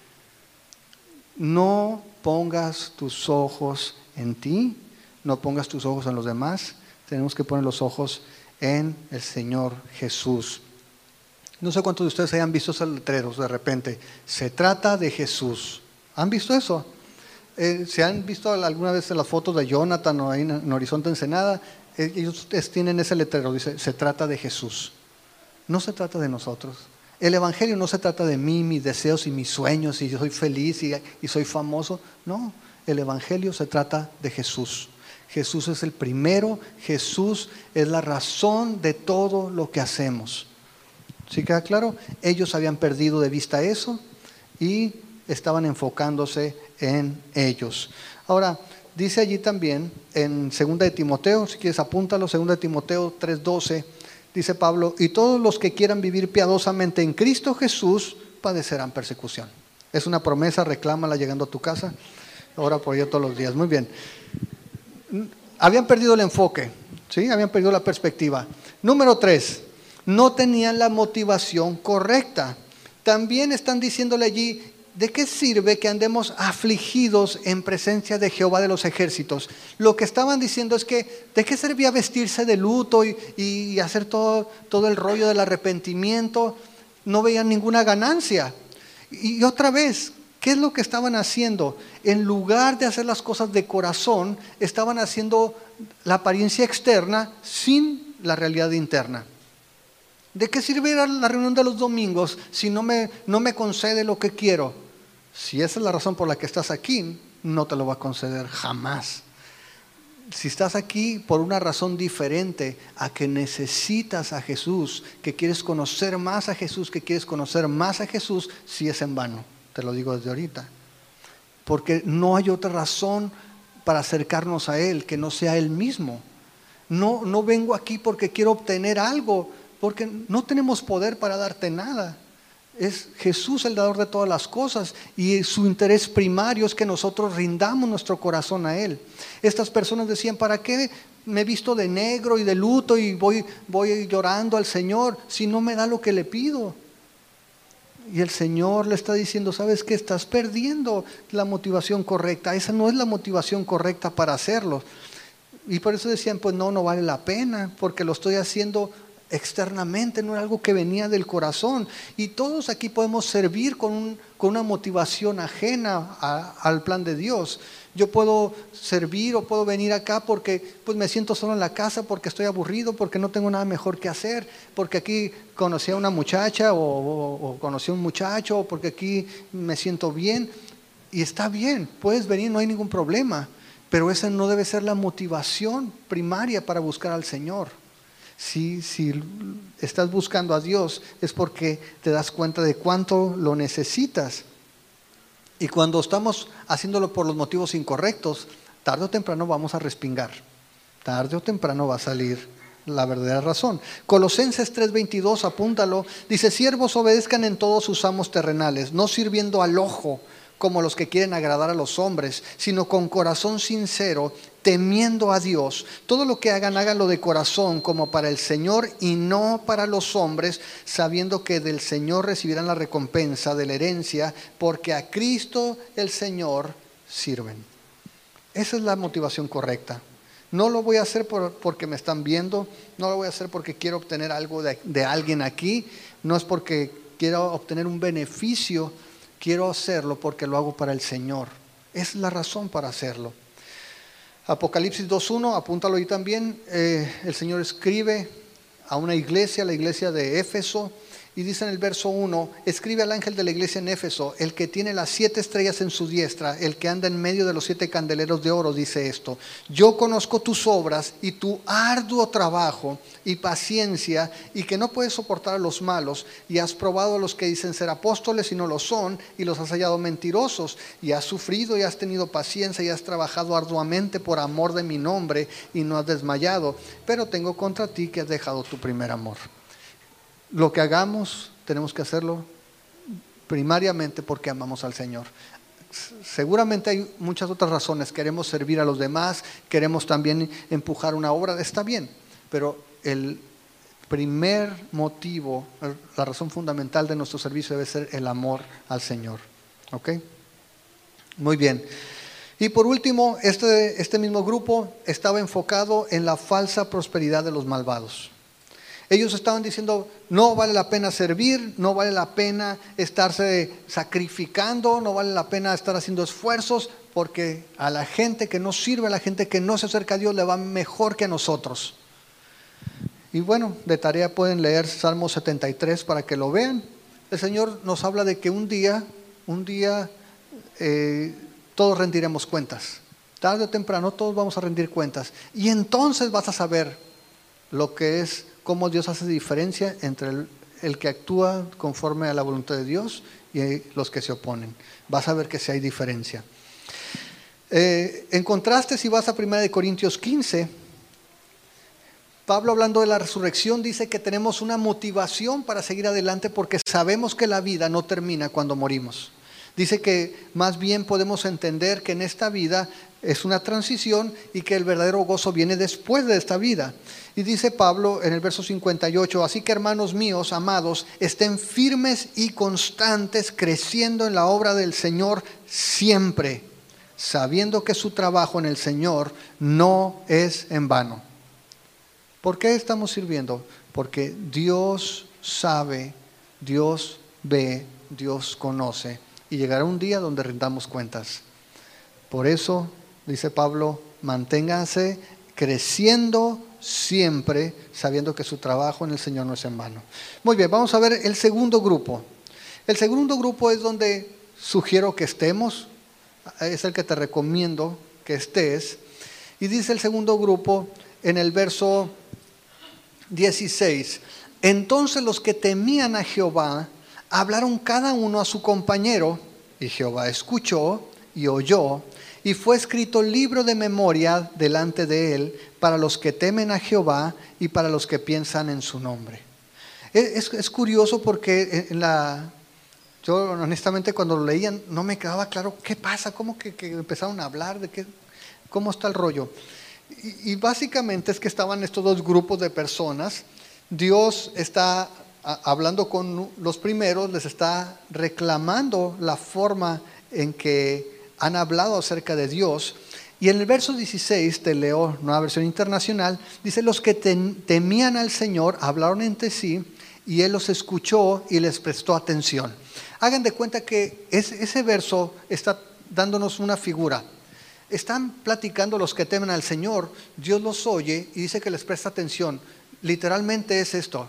No pongas tus ojos en ti, no pongas tus ojos en los demás. Tenemos que poner los ojos en el Señor Jesús. No sé cuántos de ustedes hayan visto esos letreros de repente. Se trata de Jesús. ¿Han visto eso? Eh, ¿Se han visto alguna vez en las fotos de Jonathan o ahí en, en Horizonte Ensenada? Eh, ellos tienen ese letrero, dice, se trata de Jesús. No se trata de nosotros. El Evangelio no se trata de mí, mis deseos y mis sueños, y yo soy feliz y, y soy famoso. No, el Evangelio se trata de Jesús. Jesús es el primero, Jesús es la razón de todo lo que hacemos. ¿Sí queda claro? Ellos habían perdido de vista eso, y estaban enfocándose en ellos. Ahora, dice allí también en segunda de Timoteo, si quieres apúntalo, segunda de Timoteo tres doce, dice Pablo, y todos los que quieran vivir piadosamente en Cristo Jesús padecerán persecución. Es una promesa, reclámala llegando a tu casa, ora por ello todos los días. Muy bien. Habían perdido el enfoque, ¿sí? Habían perdido la perspectiva. Número tres, no tenían la motivación correcta. También están diciéndole allí, ¿de qué sirve que andemos afligidos en presencia de Jehová de los ejércitos? Lo que estaban diciendo es que, ¿de qué servía vestirse de luto y, y hacer todo, todo el rollo del arrepentimiento? No veían ninguna ganancia. Y, y otra vez, ¿qué es lo que estaban haciendo? En lugar de hacer las cosas de corazón, estaban haciendo la apariencia externa sin la realidad interna. ¿De qué sirve ir a la reunión de los domingos si no me, no me concede lo que quiero? Si esa es la razón por la que estás aquí, no te lo va a conceder jamás. Si estás aquí por una razón diferente a que necesitas a Jesús, que quieres conocer más a Jesús, que quieres conocer más a Jesús, sí es en vano, te lo digo desde ahorita. Porque no hay otra razón para acercarnos a Él que no sea Él mismo. No, no vengo aquí porque quiero obtener algo, porque no tenemos poder para darte nada. Es Jesús el dador de todas las cosas y su interés primario es que nosotros rindamos nuestro corazón a Él. Estas personas decían, ¿para qué me he visto de negro y de luto y voy, voy llorando al Señor si no me da lo que le pido? Y el Señor le está diciendo, ¿sabes qué? Estás perdiendo la motivación correcta. Esa no es la motivación correcta para hacerlo. Y por eso decían, pues no, no vale la pena, porque lo estoy haciendo externamente, no era algo que venía del corazón. Y todos aquí podemos servir con, un, con una motivación ajena a, al plan de Dios. Yo puedo servir o puedo venir acá porque pues me siento solo en la casa, porque estoy aburrido, porque no tengo nada mejor que hacer, porque aquí conocí a una muchacha o, o, o conocí a un muchacho, o porque aquí me siento bien. Y está bien, puedes venir, no hay ningún problema, pero esa no debe ser la motivación primaria para buscar al Señor. Si, si estás buscando a Dios es porque te das cuenta de cuánto lo necesitas. Y cuando estamos haciéndolo por los motivos incorrectos, tarde o temprano vamos a respingar. Tarde o temprano va a salir la verdadera razón. Colosenses tres veintidós, apúntalo, dice, siervos obedezcan en todos sus amos terrenales, no sirviendo al ojo como los que quieren agradar a los hombres, sino con corazón sincero, temiendo a Dios. Todo lo que hagan, háganlo de corazón como para el Señor y no para los hombres, sabiendo que del Señor recibirán la recompensa de la herencia, porque a Cristo el Señor sirven. Esa es la motivación correcta. No lo voy a hacer por, porque me están viendo, no lo voy a hacer porque quiero obtener algo de, de alguien aquí, no es porque quiero obtener un beneficio, quiero hacerlo porque lo hago para el Señor. Es la razón para hacerlo. Apocalipsis dos uno, apúntalo ahí también. Eh, el Señor escribe a una iglesia, la iglesia de Éfeso, y dice en el verso uno, escribe al ángel de la iglesia en Éfeso, el que tiene las siete estrellas en su diestra, el que anda en medio de los siete candeleros de oro, dice esto: yo conozco tus obras y tu arduo trabajo y paciencia, y que no puedes soportar a los malos, y has probado a los que dicen ser apóstoles y no lo son, y los has hallado mentirosos, y has sufrido y has tenido paciencia y has trabajado arduamente por amor de mi nombre y no has desmayado, pero tengo contra ti que has dejado tu primer amor. Lo que hagamos tenemos que hacerlo primariamente porque amamos al Señor. Seguramente hay muchas otras razones, queremos servir a los demás, queremos también empujar una obra, está bien, pero el primer motivo, la razón fundamental de nuestro servicio debe ser el amor al Señor. ¿Ok? Muy bien. Y por último, este, este mismo grupo estaba enfocado en la falsa prosperidad de los malvados. Ellos estaban diciendo, no vale la pena servir, no vale la pena estarse sacrificando, no vale la pena estar haciendo esfuerzos, porque a la gente que no sirve, a la gente que no se acerca a Dios, le va mejor que a nosotros. Y bueno, de tarea pueden leer Salmo setenta y tres para que lo vean. El Señor nos habla de que un día, un día eh, todos rendiremos cuentas. Tarde o temprano todos vamos a rendir cuentas. Y entonces vas a saber lo que es, cómo Dios hace diferencia entre el, el que actúa conforme a la voluntad de Dios y los que se oponen. Vas a ver que sí hay diferencia. Eh, en contraste, si vas a primera de Corintios quince, Pablo, hablando de la resurrección, dice que tenemos una motivación para seguir adelante porque sabemos que la vida no termina cuando morimos. Dice que más bien podemos entender que en esta vida es una transición y que el verdadero gozo viene después de esta vida. Y dice Pablo en el verso cincuenta y ocho, así que hermanos míos, amados, estén firmes y constantes, creciendo en la obra del Señor siempre, sabiendo que su trabajo en el Señor no es en vano. ¿Por qué estamos sirviendo? Porque Dios sabe, Dios ve, Dios conoce. Y llegará un día donde rindamos cuentas. Por eso, dice Pablo, manténganse creciendo siempre, sabiendo que su trabajo en el Señor no es en vano. Muy bien, vamos a ver el segundo grupo. El segundo grupo es donde sugiero que estemos, es el que te recomiendo que estés. Y dice el segundo grupo en el verso dieciséis, entonces los que temían a Jehová hablaron cada uno a su compañero, y Jehová escuchó y oyó, y fue escrito libro de memoria delante de él para los que temen a Jehová y para los que piensan en su nombre. Es, es curioso porque en la, yo honestamente cuando lo leían no me quedaba claro qué pasa, cómo que, que empezaron a hablar, de qué, cómo está el rollo. Y, y básicamente es que estaban estos dos grupos de personas. Dios está hablando con los primeros, les está reclamando la forma en que han hablado acerca de Dios. Y en el verso dieciséis, te leo Nueva Versión Internacional, dice, los que temían al Señor hablaron entre sí y Él los escuchó y les prestó atención. Hagan de cuenta que ese, ese verso está dándonos una figura. Están platicando los que temen al Señor, Dios los oye y dice que les presta atención. Literalmente es esto.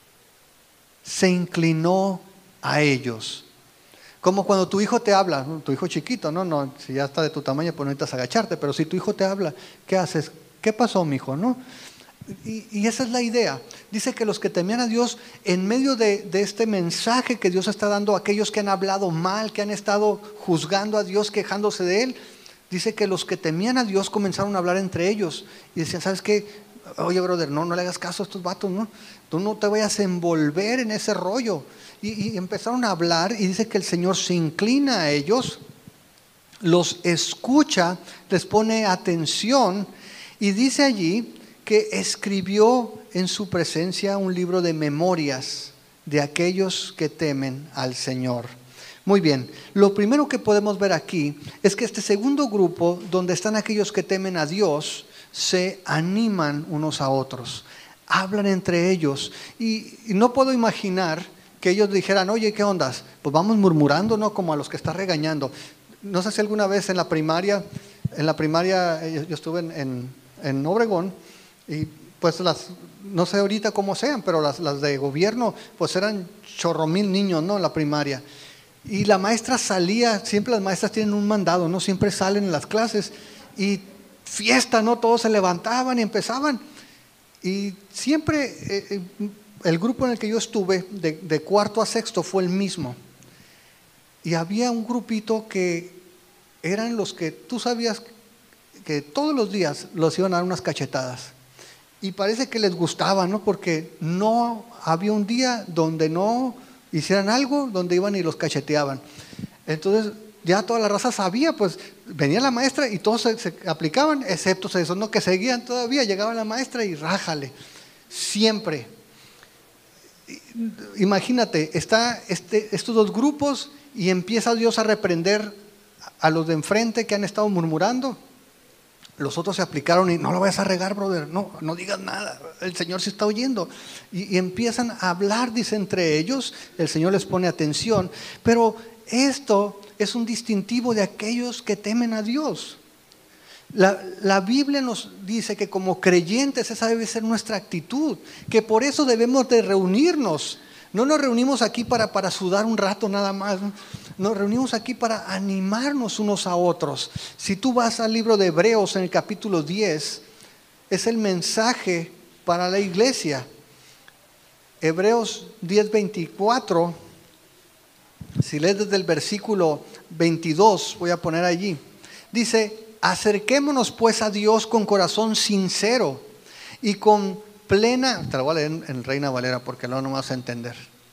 Se inclinó a ellos. Como cuando tu hijo te habla, tu hijo chiquito, no, no, si ya está de tu tamaño, pues no necesitas agacharte, pero si tu hijo te habla, ¿qué haces? ¿Qué pasó, mijo? ¿No? Y, y esa es la idea. Dice que los que temían a Dios, en medio de, de este mensaje que Dios está dando a aquellos que han hablado mal, que han estado juzgando a Dios, quejándose de Él, dice que los que temían a Dios comenzaron a hablar entre ellos y decían, ¿sabes qué? Oye, brother, no, no le hagas caso a estos vatos, ¿no? Tú no te vayas a envolver en ese rollo. Y, y empezaron a hablar y dice que el Señor se inclina a ellos, los escucha, les pone atención y dice allí que escribió en su presencia un libro de memorias de aquellos que temen al Señor. Muy bien, lo primero que podemos ver aquí es que este segundo grupo, donde están aquellos que temen a Dios, se animan unos a otros, hablan entre ellos y, y no puedo imaginar que ellos dijeran, oye, ¿qué ondas? Pues vamos murmurando, ¿no? Como a los que está regañando. No sé si alguna vez en la primaria, en la primaria yo, yo estuve en, en, en Obregón y pues las, no sé ahorita cómo sean, pero las, las de gobierno pues eran chorro mil niños, ¿no? En la primaria. Y la maestra salía, siempre las maestras tienen un mandado, ¿no? Siempre salen en las clases y fiesta, ¿no? Todos se levantaban y empezaban. Y siempre eh, el grupo en el que yo estuve, de, de cuarto a sexto, fue el mismo. Y había un grupito que eran los que tú sabías que todos los días los iban a dar unas cachetadas. Y parece que les gustaba, ¿no? Porque no había un día donde no hicieran algo, donde iban y los cacheteaban. Entonces ya toda la raza sabía, pues venía la maestra y todos se, se aplicaban, excepto esos, no, que seguían todavía, llegaba la maestra y rájale, siempre. Imagínate, está este, estos dos grupos y empieza Dios a reprender a los de enfrente que han estado murmurando. Los otros se aplicaron y no lo vayas a regar, brother, no, no digas nada, el Señor se está oyendo. Y, y empiezan a hablar, dice, entre ellos, el Señor les pone atención, pero esto es un distintivo de aquellos que temen a Dios. La, la Biblia nos dice que como creyentes esa debe ser nuestra actitud, que por eso debemos de reunirnos. No nos reunimos aquí para, para sudar un rato nada más, ¿no? Nos reunimos aquí para animarnos unos a otros. Si tú vas al libro de Hebreos en el capítulo diez, es el mensaje para la iglesia. Hebreos diez veinticuatro, si lees desde el versículo veintidós, voy a poner allí, dice: acerquémonos pues a Dios con corazón sincero y con plena, te lo voy a leer en, en Reina Valera porque luego no me vas a entender.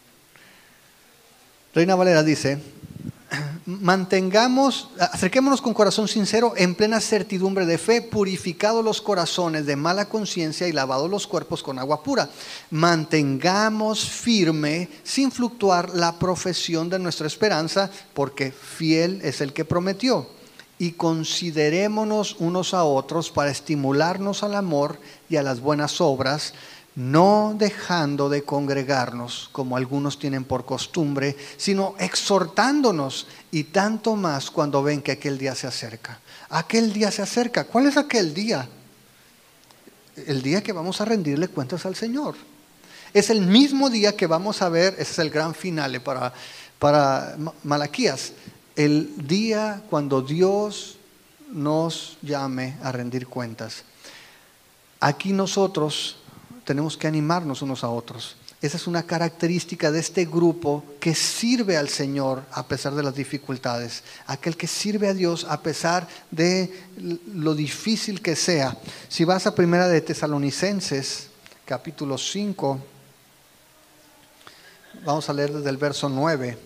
Reina Valera dice: mantengamos, acerquémonos con corazón sincero en plena certidumbre de fe, purificados los corazones de mala conciencia y lavados los cuerpos con agua pura. Mantengamos firme, sin fluctuar, la profesión de nuestra esperanza, porque fiel es el que prometió. Y considerémonos unos a otros para estimularnos al amor y a las buenas obras, no dejando de congregarnos como algunos tienen por costumbre, sino exhortándonos, y tanto más cuando ven que aquel día se acerca. Aquel día se acerca. ¿Cuál es aquel día? El día que vamos a rendirle cuentas al Señor. Es el mismo día que vamos a ver, ese es el gran finale para, para Malaquías, el día cuando Dios nos llame a rendir cuentas. Aquí nosotros tenemos que animarnos unos a otros. Esa es una característica de este grupo que sirve al Señor a pesar de las dificultades. Aquel que sirve a Dios a pesar de lo difícil que sea. Si vas a Primera de Tesalonicenses, capítulo cinco, vamos a leer desde el verso nueve.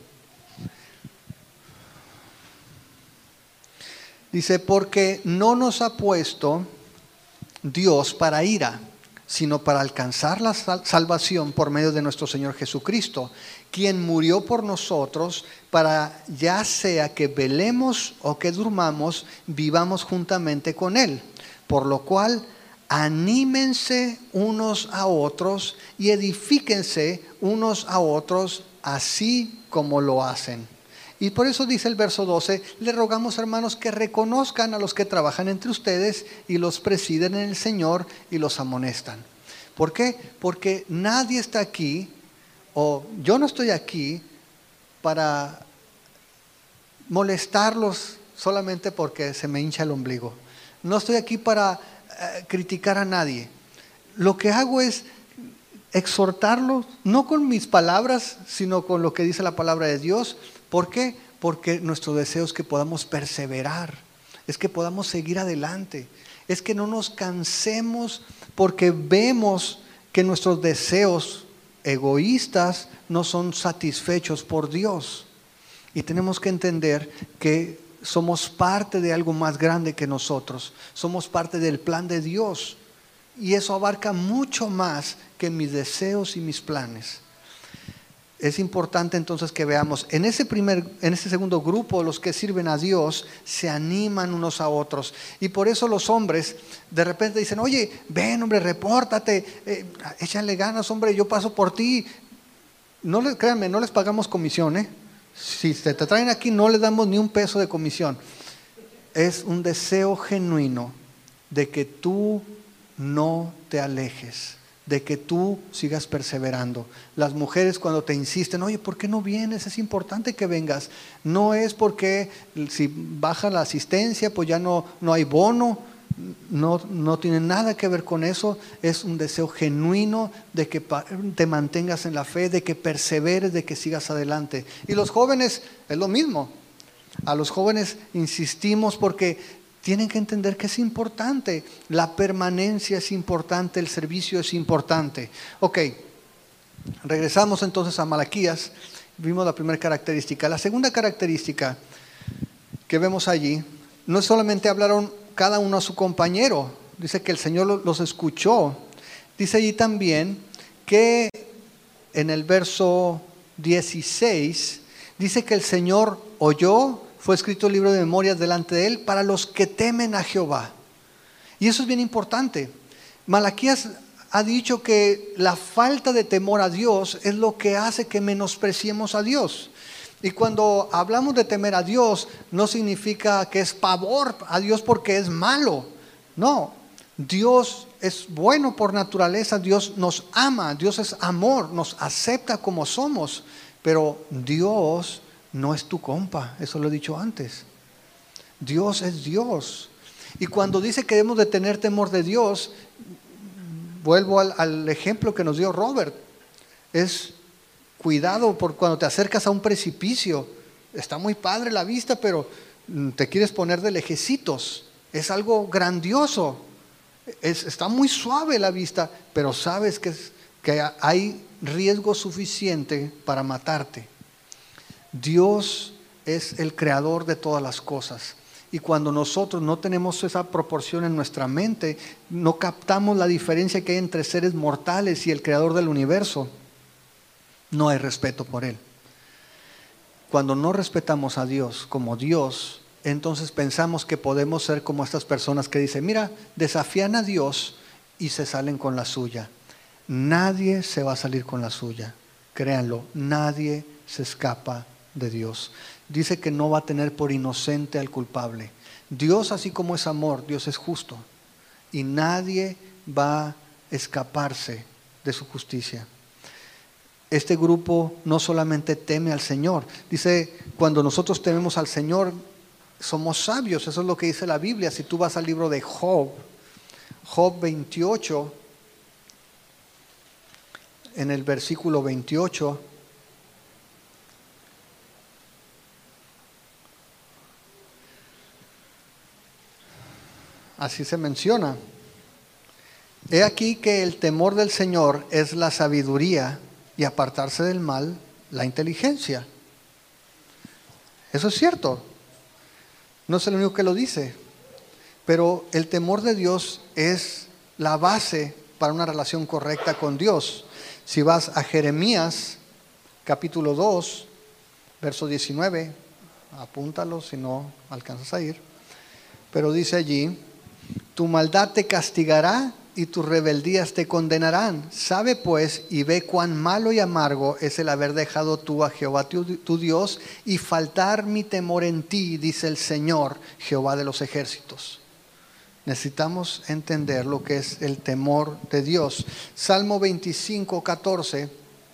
Dice: porque no nos ha puesto Dios para ira, sino para alcanzar la salvación por medio de nuestro Señor Jesucristo, quien murió por nosotros, para ya sea que velemos o que durmamos, vivamos juntamente con Él. Por lo cual, anímense unos a otros y edifíquense unos a otros, así como lo hacen. Y por eso dice el verso doce: le rogamos, hermanos, que reconozcan a los que trabajan entre ustedes y los presiden en el Señor y los amonestan. ¿Por qué? Porque nadie está aquí, o yo no estoy aquí para molestarlos solamente porque se me hincha el ombligo. No estoy aquí para eh, criticar a nadie. Lo que hago es exhortarlos, no con mis palabras, sino con lo que dice la palabra de Dios. ¿Por qué? Porque nuestro deseo es que podamos perseverar, es que podamos seguir adelante, es que no nos cansemos, porque vemos que nuestros deseos egoístas no son satisfechos por Dios. Y tenemos que entender que somos parte de algo más grande que nosotros, somos parte del plan de Dios, y eso abarca mucho más que mis deseos y mis planes. Es importante entonces que veamos, en ese primer, en ese segundo grupo, los que sirven a Dios se animan unos a otros. Y por eso los hombres de repente dicen: oye, ven hombre, repórtate, eh, échale ganas hombre, yo paso por ti. No les, créanme, no les pagamos comisión, ¿eh? Si te, te traen aquí no les damos ni un peso de comisión. Es un deseo genuino de que tú no te alejes, de que tú sigas perseverando. Las mujeres cuando te insisten: oye, ¿por qué no vienes? Es importante que vengas. No es porque si baja la asistencia pues ya no, no hay bono. No, no tiene nada que ver con eso. Es un deseo genuino de que te mantengas en la fe, de que perseveres, de que sigas adelante. Y los jóvenes es lo mismo. A los jóvenes insistimos porque tienen que entender que es importante, la permanencia es importante, el servicio es importante. Ok, regresamos entonces a Malaquías, vimos la primera característica. La segunda característica que vemos allí, no es solamente hablaron cada uno a su compañero, dice que el Señor los escuchó. Dice allí también que en el verso dieciséis, dice que el Señor oyó. Fue escrito el libro de memorias delante de él para los que temen a Jehová. Y eso es bien importante. Malaquías ha dicho que la falta de temor a Dios es lo que hace que menospreciemos a Dios. Y cuando hablamos de temer a Dios, no significa que es pavor a Dios porque es malo. No, Dios es bueno por naturaleza, Dios nos ama, Dios es amor, nos acepta como somos. Pero Dios no es tu compa, eso lo he dicho antes. Dios es Dios. Y cuando dice que debemos de tener temor de Dios, vuelvo al, al ejemplo que nos dio Robert. Es cuidado por cuando te acercas a un precipicio. Está muy padre la vista, pero te quieres poner de lejecitos. Es algo grandioso. Es, está muy suave la vista, pero sabes que, es, que hay riesgo suficiente para matarte. Dios es el creador de todas las cosas. Y cuando nosotros no tenemos esa proporción en nuestra mente, no captamos la diferencia que hay entre seres mortales y el creador del universo, no hay respeto por Él. Cuando no respetamos a Dios como Dios, entonces pensamos que podemos ser como estas personas que dicen, mira, desafían a Dios y se salen con la suya. Nadie se va a salir con la suya, créanlo, nadie se escapa de Dios. Dice que no va a tener por inocente al culpable. Dios, así como es amor, Dios es justo y nadie va a escaparse de su justicia. Este grupo no solamente teme al Señor, dice, cuando nosotros tememos al Señor, somos sabios, eso es lo que dice la Biblia. Si tú vas al libro de Job, Job veintiocho, en el versículo veintiocho, así se menciona. He aquí que el temor del Señor es la sabiduría y apartarse del mal, la inteligencia. Eso es cierto. No es el único que lo dice. Pero el temor de Dios es la base para una relación correcta con Dios. Si vas a Jeremías, capítulo dos, verso diecinueve, apúntalo si no alcanzas a ir. Pero dice allí, tu maldad te castigará y tus rebeldías te condenarán. Sabe pues y ve cuán malo y amargo es el haber dejado tú a Jehová tu, tu Dios y faltar mi temor en ti, dice el Señor, Jehová de los ejércitos. Necesitamos entender lo que es el temor de Dios. Salmo veinticinco, catorce.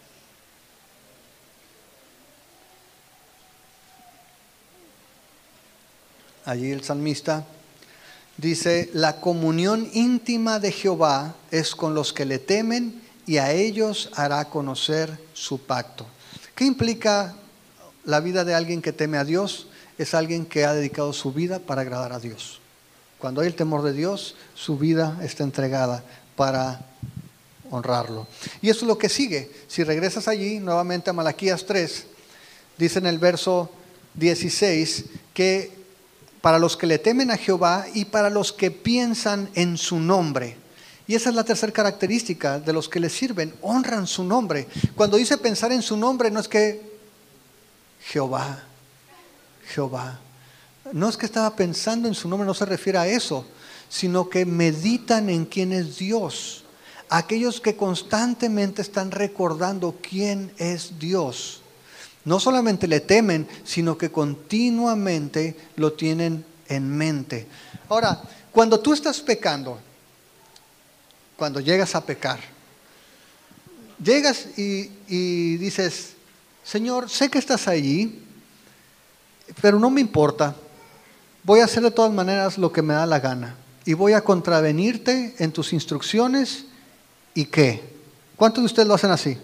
Allí el salmista dice, la comunión íntima de Jehová es con los que le temen y a ellos hará conocer su pacto. ¿Qué implica la vida de alguien que teme a Dios? Es alguien que ha dedicado su vida para agradar a Dios. Cuando hay el temor de Dios, su vida está entregada para honrarlo. Y eso es lo que sigue. Si regresas allí nuevamente a Malaquías tres, dice en el verso dieciséis que para los que le temen a Jehová y para los que piensan en su nombre. Y esa es la tercera característica de los que le sirven, honran su nombre. Cuando dice pensar en su nombre, no es que Jehová, Jehová. No es que estaba pensando en su nombre, no se refiere a eso, sino que meditan en quién es Dios. Aquellos que constantemente están recordando quién es Dios. No solamente le temen, sino que continuamente lo tienen en mente. Ahora, cuando tú estás pecando, cuando llegas a pecar, llegas y, y dices, Señor, sé que estás allí, pero no me importa. Voy a hacer de todas maneras lo que me da la gana. Y voy a contravenirte en tus instrucciones. ¿Y qué? ¿Cuántos de ustedes lo hacen así?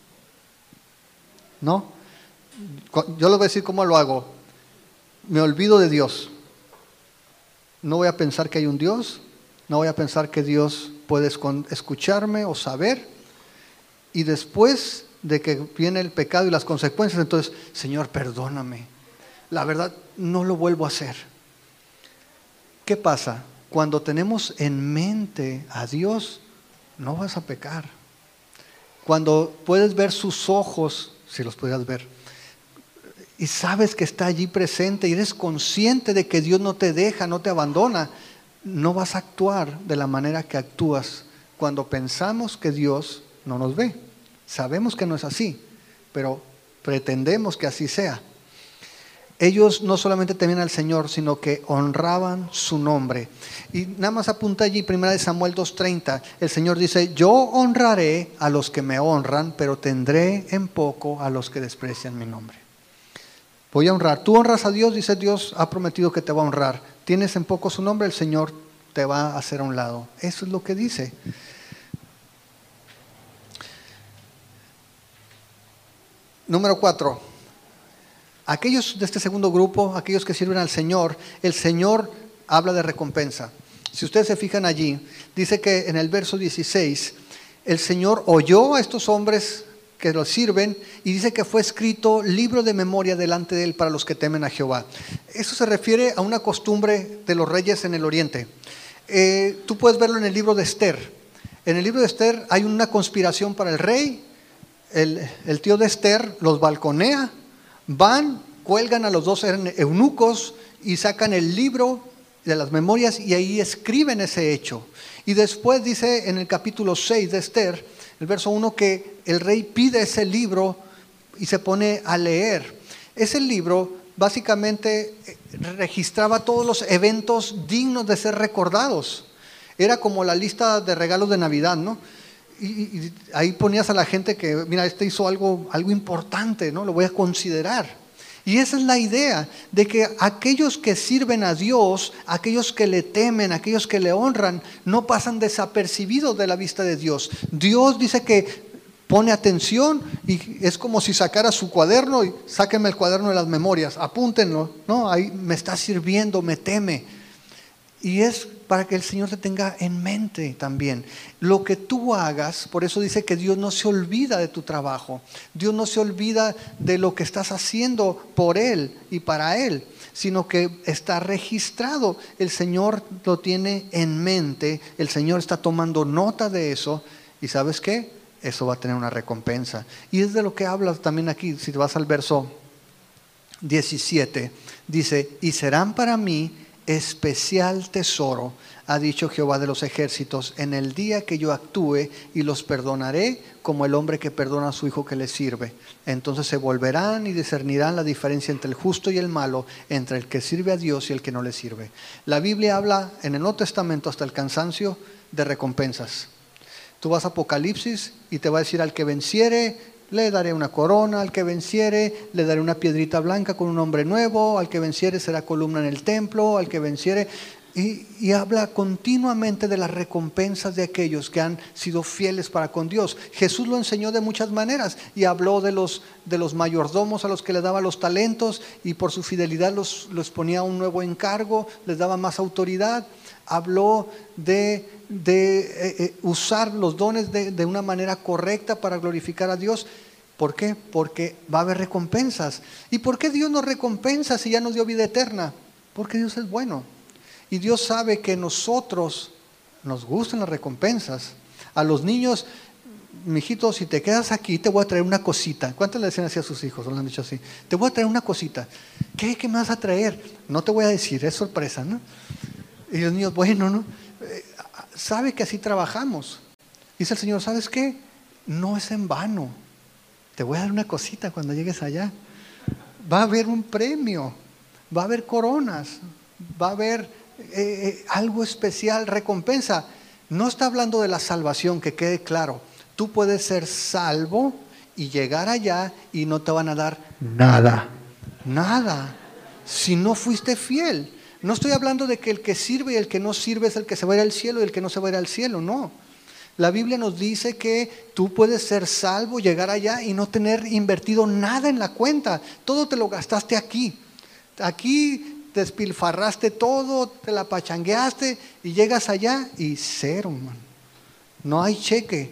¿No? Yo les voy a decir cómo lo hago. Me olvido de Dios. No voy a pensar que hay un Dios. No voy a pensar que Dios puede escucharme o saber. Y después de que viene el pecado y las consecuencias, entonces, Señor, perdóname. La verdad, no lo vuelvo a hacer. ¿Qué pasa? Cuando tenemos en mente a Dios, no vas a pecar. Cuando puedes ver sus ojos, si los pudieras ver, y sabes que está allí presente y eres consciente de que Dios no te deja, no te abandona, no vas a actuar de la manera que actúas cuando pensamos que Dios no nos ve. Sabemos que no es así, pero pretendemos que así sea. Ellos no solamente temían al Señor, sino que honraban su nombre. Y nada más apunta allí, primera de Samuel dos treinta, el Señor dice, yo honraré a los que me honran, pero tendré en poco a los que desprecian mi nombre. Voy a honrar. Tú honras a Dios, dice Dios, ha prometido que te va a honrar. Tienes en poco su nombre, el Señor te va a hacer a un lado. Eso es lo que dice. Número cuatro. Aquellos de este segundo grupo, aquellos que sirven al Señor, el Señor habla de recompensa. Si ustedes se fijan allí, dice que en el verso dieciséis, el Señor oyó a estos hombres que los sirven y dice que fue escrito libro de memoria delante de él para los que temen a Jehová. Eso se refiere a una costumbre de los reyes en el oriente. Eh, tú puedes verlo en el libro de Esther. En el libro de Esther hay una conspiración para el rey. El, el tío de Esther los balconea, van, cuelgan a los dos eunucos y sacan el libro de las memorias y ahí escriben ese hecho. Y después dice en el capítulo seis de Esther, el verso uno, que el rey pide ese libro y se pone a leer. Ese libro básicamente registraba todos los eventos dignos de ser recordados. Era como la lista de regalos de Navidad, ¿no? Y, y ahí ponías a la gente que, mira, este hizo algo, algo importante, ¿no? Lo voy a considerar. Y esa es la idea, de que aquellos que sirven a Dios, aquellos que le temen, aquellos que le honran, no pasan desapercibidos de la vista de Dios. Dios dice que pone atención y es como si sacara su cuaderno y sáquenme el cuaderno de las memorias, apúntenlo, ¿no? Ahí me está sirviendo, me teme. Y es para que el Señor te tenga en mente también. Lo que tú hagas, por eso dice que Dios no se olvida de tu trabajo. Dios no se olvida de lo que estás haciendo por Él y para Él, sino que está registrado. El Señor lo tiene en mente, el Señor está tomando nota de eso. ¿Y sabes qué? Eso va a tener una recompensa. Y es de lo que hablas también aquí. Si te vas al verso diecisiete, dice, y serán para mí especial tesoro, ha dicho Jehová de los ejércitos, en el día que yo actúe y los perdonaré como el hombre que perdona a su hijo que le sirve. Entonces se volverán y discernirán la diferencia entre el justo y el malo, entre el que sirve a Dios y el que no le sirve. La Biblia habla en el Nuevo Testamento hasta el cansancio de recompensas. Tú vas a Apocalipsis y te va a decir, al que venciere le daré una corona, al que venciere le daré una piedrita blanca con un nombre nuevo, al que venciere será columna en el templo, al que venciere, y, y habla continuamente de las recompensas de aquellos que han sido fieles para con Dios. Jesús lo enseñó de muchas maneras y habló de los, de los mayordomos a los que le daba los talentos y por su fidelidad los, los ponía a un nuevo encargo, les daba más autoridad. Habló de, de eh, eh, usar los dones de, de una manera correcta para glorificar a Dios. ¿Por qué? Porque va a haber recompensas. ¿Y por qué Dios nos recompensa si ya nos dio vida eterna? Porque Dios es bueno. Y Dios sabe que nosotros nos gustan las recompensas. A los niños, mijito, si te quedas aquí te voy a traer una cosita. ¿Cuántos le decían así a sus hijos? ¿O lo han dicho así? Te voy a traer una cosita. ¿Qué? ¿Qué me vas a traer? No te voy a decir, es sorpresa, ¿no? Y los niños, bueno, ¿no? Eh, sabe que así trabajamos. Dice el Señor, ¿sabes qué? No es en vano. Te voy a dar una cosita cuando llegues allá. Va a haber un premio, va a haber coronas, va a haber eh, eh, algo especial, recompensa. No está hablando de la salvación, que quede claro. Tú puedes ser salvo y llegar allá y no te van a dar nada. Nada. Si no fuiste fiel. No estoy hablando de que el que sirve y el que no sirve es el que se va a ir al cielo y el que no se va a ir al cielo, no. La Biblia nos dice que tú puedes ser salvo, llegar allá y no tener invertido nada en la cuenta. Todo te lo gastaste aquí. Aquí despilfarraste todo, te la pachangueaste y llegas allá y cero, man. No hay cheque.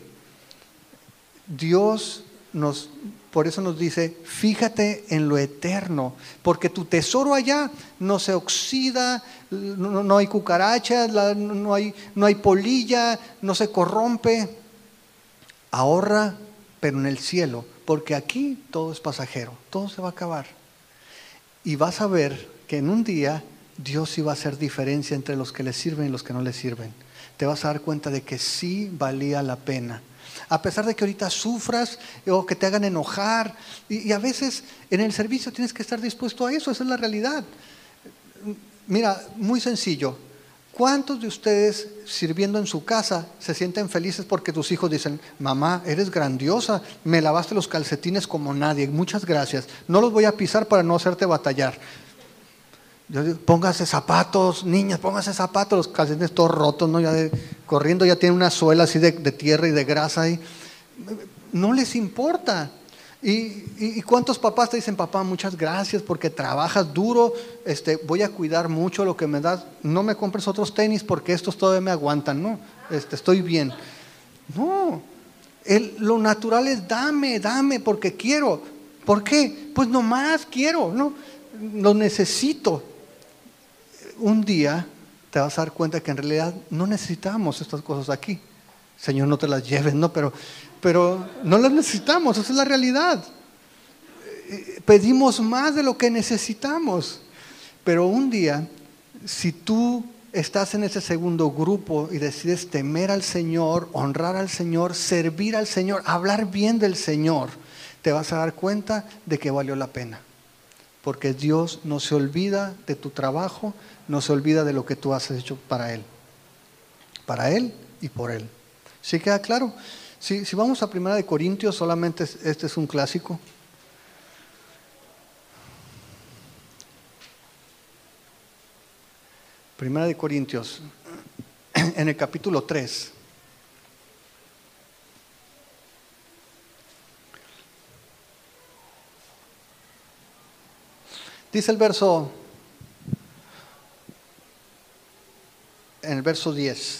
Dios nos... Por eso nos dice, fíjate en lo eterno, porque tu tesoro allá no se oxida, no, no hay cucarachas, la, no, hay, no hay polilla, no se corrompe. Ahorra, pero en el cielo, porque aquí todo es pasajero, todo se va a acabar. Y vas a ver que en un día Dios sí va a hacer diferencia entre los que le sirven y los que no le sirven. Te vas a dar cuenta de que sí valía la pena. A pesar de que ahorita sufras o que te hagan enojar, y, y a veces en el servicio tienes que estar dispuesto a eso, esa es la realidad. Mira, muy sencillo, ¿cuántos de ustedes sirviendo en su casa se sienten felices porque tus hijos dicen, mamá, eres grandiosa, me lavaste los calcetines como nadie, muchas gracias, no los voy a pisar para no hacerte batallar? Yo digo, póngase zapatos, niñas, póngase zapatos, los calcetines todos rotos, ¿no? Ya de, corriendo ya tienen una suela así de, de tierra y de grasa ahí. No les importa. ¿Y, y, y cuántos papás te dicen, papá, muchas gracias porque trabajas duro, este, voy a cuidar mucho lo que me das, no me compres otros tenis porque estos todavía me aguantan, no, este, estoy bien. No, el, lo natural es dame, dame porque quiero. ¿Por qué? Pues nomás quiero, no, lo necesito. Un día te vas a dar cuenta que en realidad no necesitamos estas cosas aquí. Señor, no te las lleves, no, pero, pero no las necesitamos, esa es la realidad. Pedimos más de lo que necesitamos. Pero un día, si tú estás en ese segundo grupo y decides temer al Señor, honrar al Señor, servir al Señor, hablar bien del Señor, te vas a dar cuenta de que valió la pena. Porque Dios no se olvida de tu trabajo, no se olvida de lo que tú has hecho para Él. Para Él y por Él. ¿Sí queda claro? Si, si vamos a Primera de Corintios, solamente este es un clásico. Primera de Corintios, en el capítulo tres. Dice el verso, en el verso diez.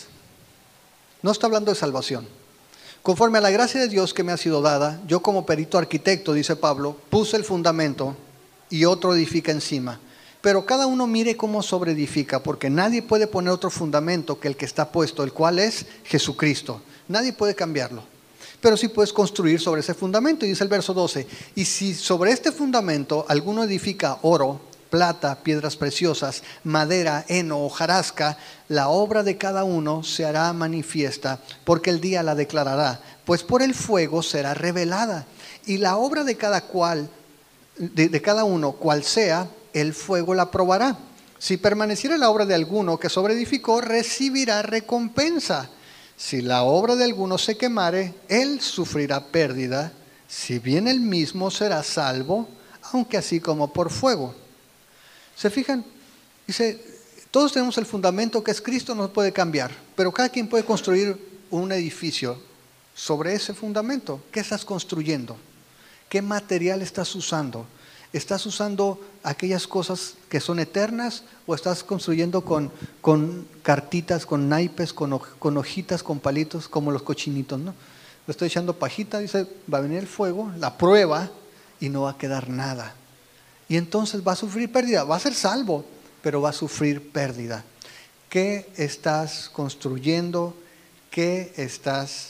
No está hablando de salvación. Conforme a la gracia de Dios que me ha sido dada, yo como perito arquitecto, dice Pablo, puse el fundamento y otro edifica encima. Pero cada uno mire cómo sobreedifica, porque nadie puede poner otro fundamento que el que está puesto, el cual es Jesucristo. Nadie puede cambiarlo. Pero sí puedes construir sobre ese fundamento. Y dice el verso doce, y si sobre este fundamento alguno edifica oro, plata, piedras preciosas, madera, heno, hojarasca, la obra de cada uno se hará manifiesta, porque el día la declarará, pues por el fuego será revelada. Y la obra de cada cual, de, de cada uno, cual sea, el fuego la probará. Si permaneciera la obra de alguno que sobreedificó, recibirá recompensa. Si la obra de alguno se quemare, él sufrirá pérdida, si bien él mismo será salvo, aunque así como por fuego. ¿Se fijan? Dice, todos tenemos el fundamento que es Cristo, no se puede cambiar, pero cada quien puede construir un edificio sobre ese fundamento. ¿Qué estás construyendo? ¿Qué material estás usando? ¿Estás usando aquellas cosas que son eternas o estás construyendo con, con cartitas, con naipes, con, con hojitas, con palitos, como los cochinitos, ¿no? Le estoy echando pajita, dice, va a venir el fuego, la prueba y no va a quedar nada. Y entonces va a sufrir pérdida, va a ser salvo, pero va a sufrir pérdida. ¿Qué estás construyendo? ¿Qué estás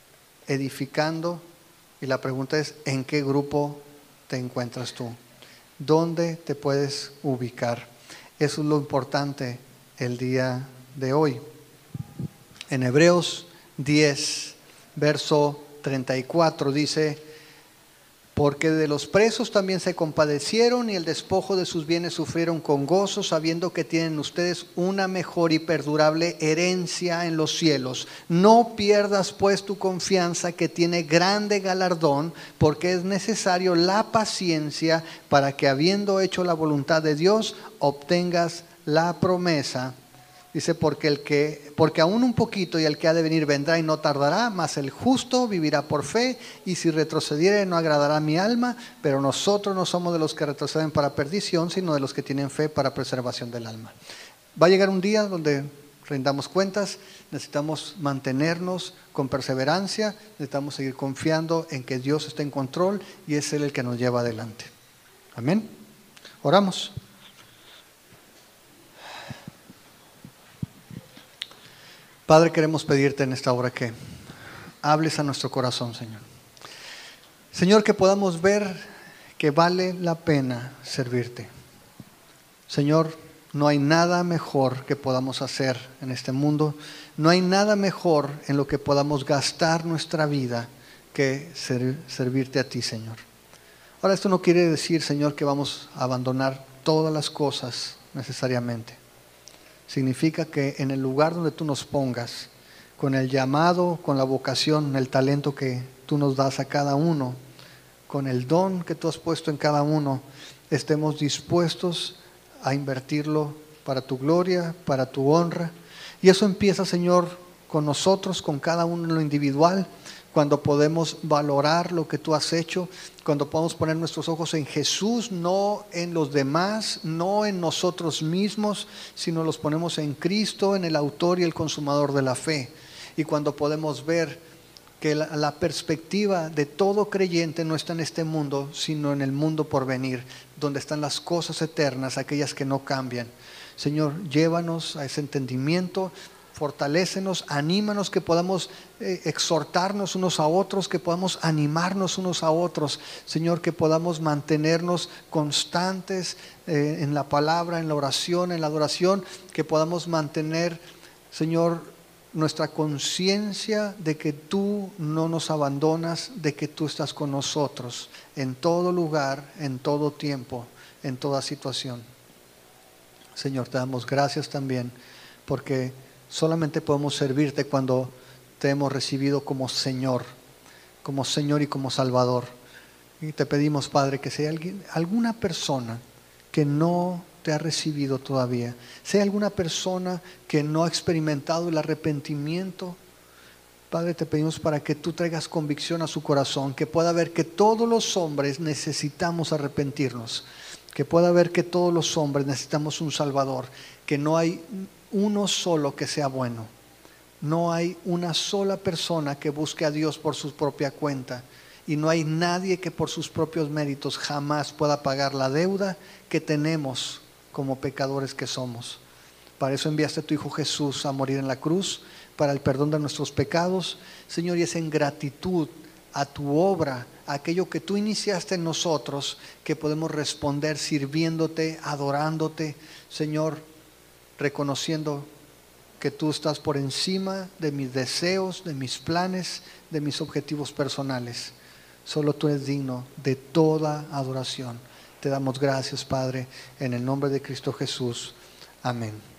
edificando? Y la pregunta es, ¿en qué grupo te encuentras tú? ¿Dónde te puedes ubicar? Eso es lo importante el día de hoy. En Hebreos diez, verso treinta y cuatro dice, porque de los presos también se compadecieron y el despojo de sus bienes sufrieron con gozo, sabiendo que tienen ustedes una mejor y perdurable herencia en los cielos. No pierdas pues tu confianza, que tiene grande galardón, porque es necesario la paciencia para que, habiendo hecho la voluntad de Dios, obtengas la promesa. Dice, porque el que, porque aún un poquito y el que ha de venir vendrá y no tardará, mas el justo vivirá por fe, y si retrocediere no agradará a mi alma, pero nosotros no somos de los que retroceden para perdición, sino de los que tienen fe para preservación del alma. Va a llegar un día donde rindamos cuentas, necesitamos mantenernos con perseverancia, necesitamos seguir confiando en que Dios está en control y es Él el que nos lleva adelante. Amén. Oramos. Padre, queremos pedirte en esta hora que hables a nuestro corazón, Señor. Señor, que podamos ver que vale la pena servirte. Señor, no hay nada mejor que podamos hacer en este mundo. No hay nada mejor en lo que podamos gastar nuestra vida que ser, servirte a ti, Señor. Ahora, esto no quiere decir, Señor, que vamos a abandonar todas las cosas necesariamente. Significa que en el lugar donde tú nos pongas, con el llamado, con la vocación, el talento que tú nos das a cada uno, con el don que tú has puesto en cada uno, estemos dispuestos a invertirlo para tu gloria, para tu honra. Y eso empieza, Señor, con nosotros, con cada uno en lo individual. cuando podemos valorar lo que tú has hecho, cuando podemos poner nuestros ojos en Jesús, no en los demás, no en nosotros mismos, sino los ponemos en Cristo, en el autor y el consumador de la fe. Y cuando podemos ver que la, la perspectiva de todo creyente no está en este mundo, sino en el mundo por venir, donde están las cosas eternas, aquellas que no cambian. Señor, llévanos a ese entendimiento, fortalécenos, anímanos, que podamos eh, exhortarnos unos a otros, que podamos animarnos unos a otros. Señor, que podamos mantenernos constantes eh, en la palabra, en la oración, en la adoración, que podamos mantener, Señor, nuestra conciencia de que tú no nos abandonas, de que tú estás con nosotros en todo lugar, en todo tiempo, en toda situación. Señor, te damos gracias también porque solamente podemos servirte cuando te hemos recibido como Señor, como Señor y como Salvador. Y te pedimos, Padre, que si hay alguien, alguna persona que no te ha recibido todavía, si hay alguna persona que no ha experimentado el arrepentimiento, Padre, te pedimos para que tú traigas convicción a su corazón, que pueda ver que todos los hombres necesitamos arrepentirnos, que pueda ver que todos los hombres necesitamos un Salvador, que no hay uno solo que sea bueno, no hay una sola persona que busque a Dios por su propia cuenta, y no hay nadie que por sus propios méritos jamás pueda pagar la deuda que tenemos como pecadores que somos. Para eso enviaste a tu Hijo Jesús a morir en la cruz, para el perdón de nuestros pecados, Señor, y es en gratitud a tu obra, a aquello que tú iniciaste en nosotros, que podemos responder sirviéndote, adorándote, Señor, reconociendo que tú estás por encima de mis deseos, de mis planes, de mis objetivos personales. Solo tú eres digno de toda adoración. Te damos gracias, Padre, en el nombre de Cristo Jesús. Amén.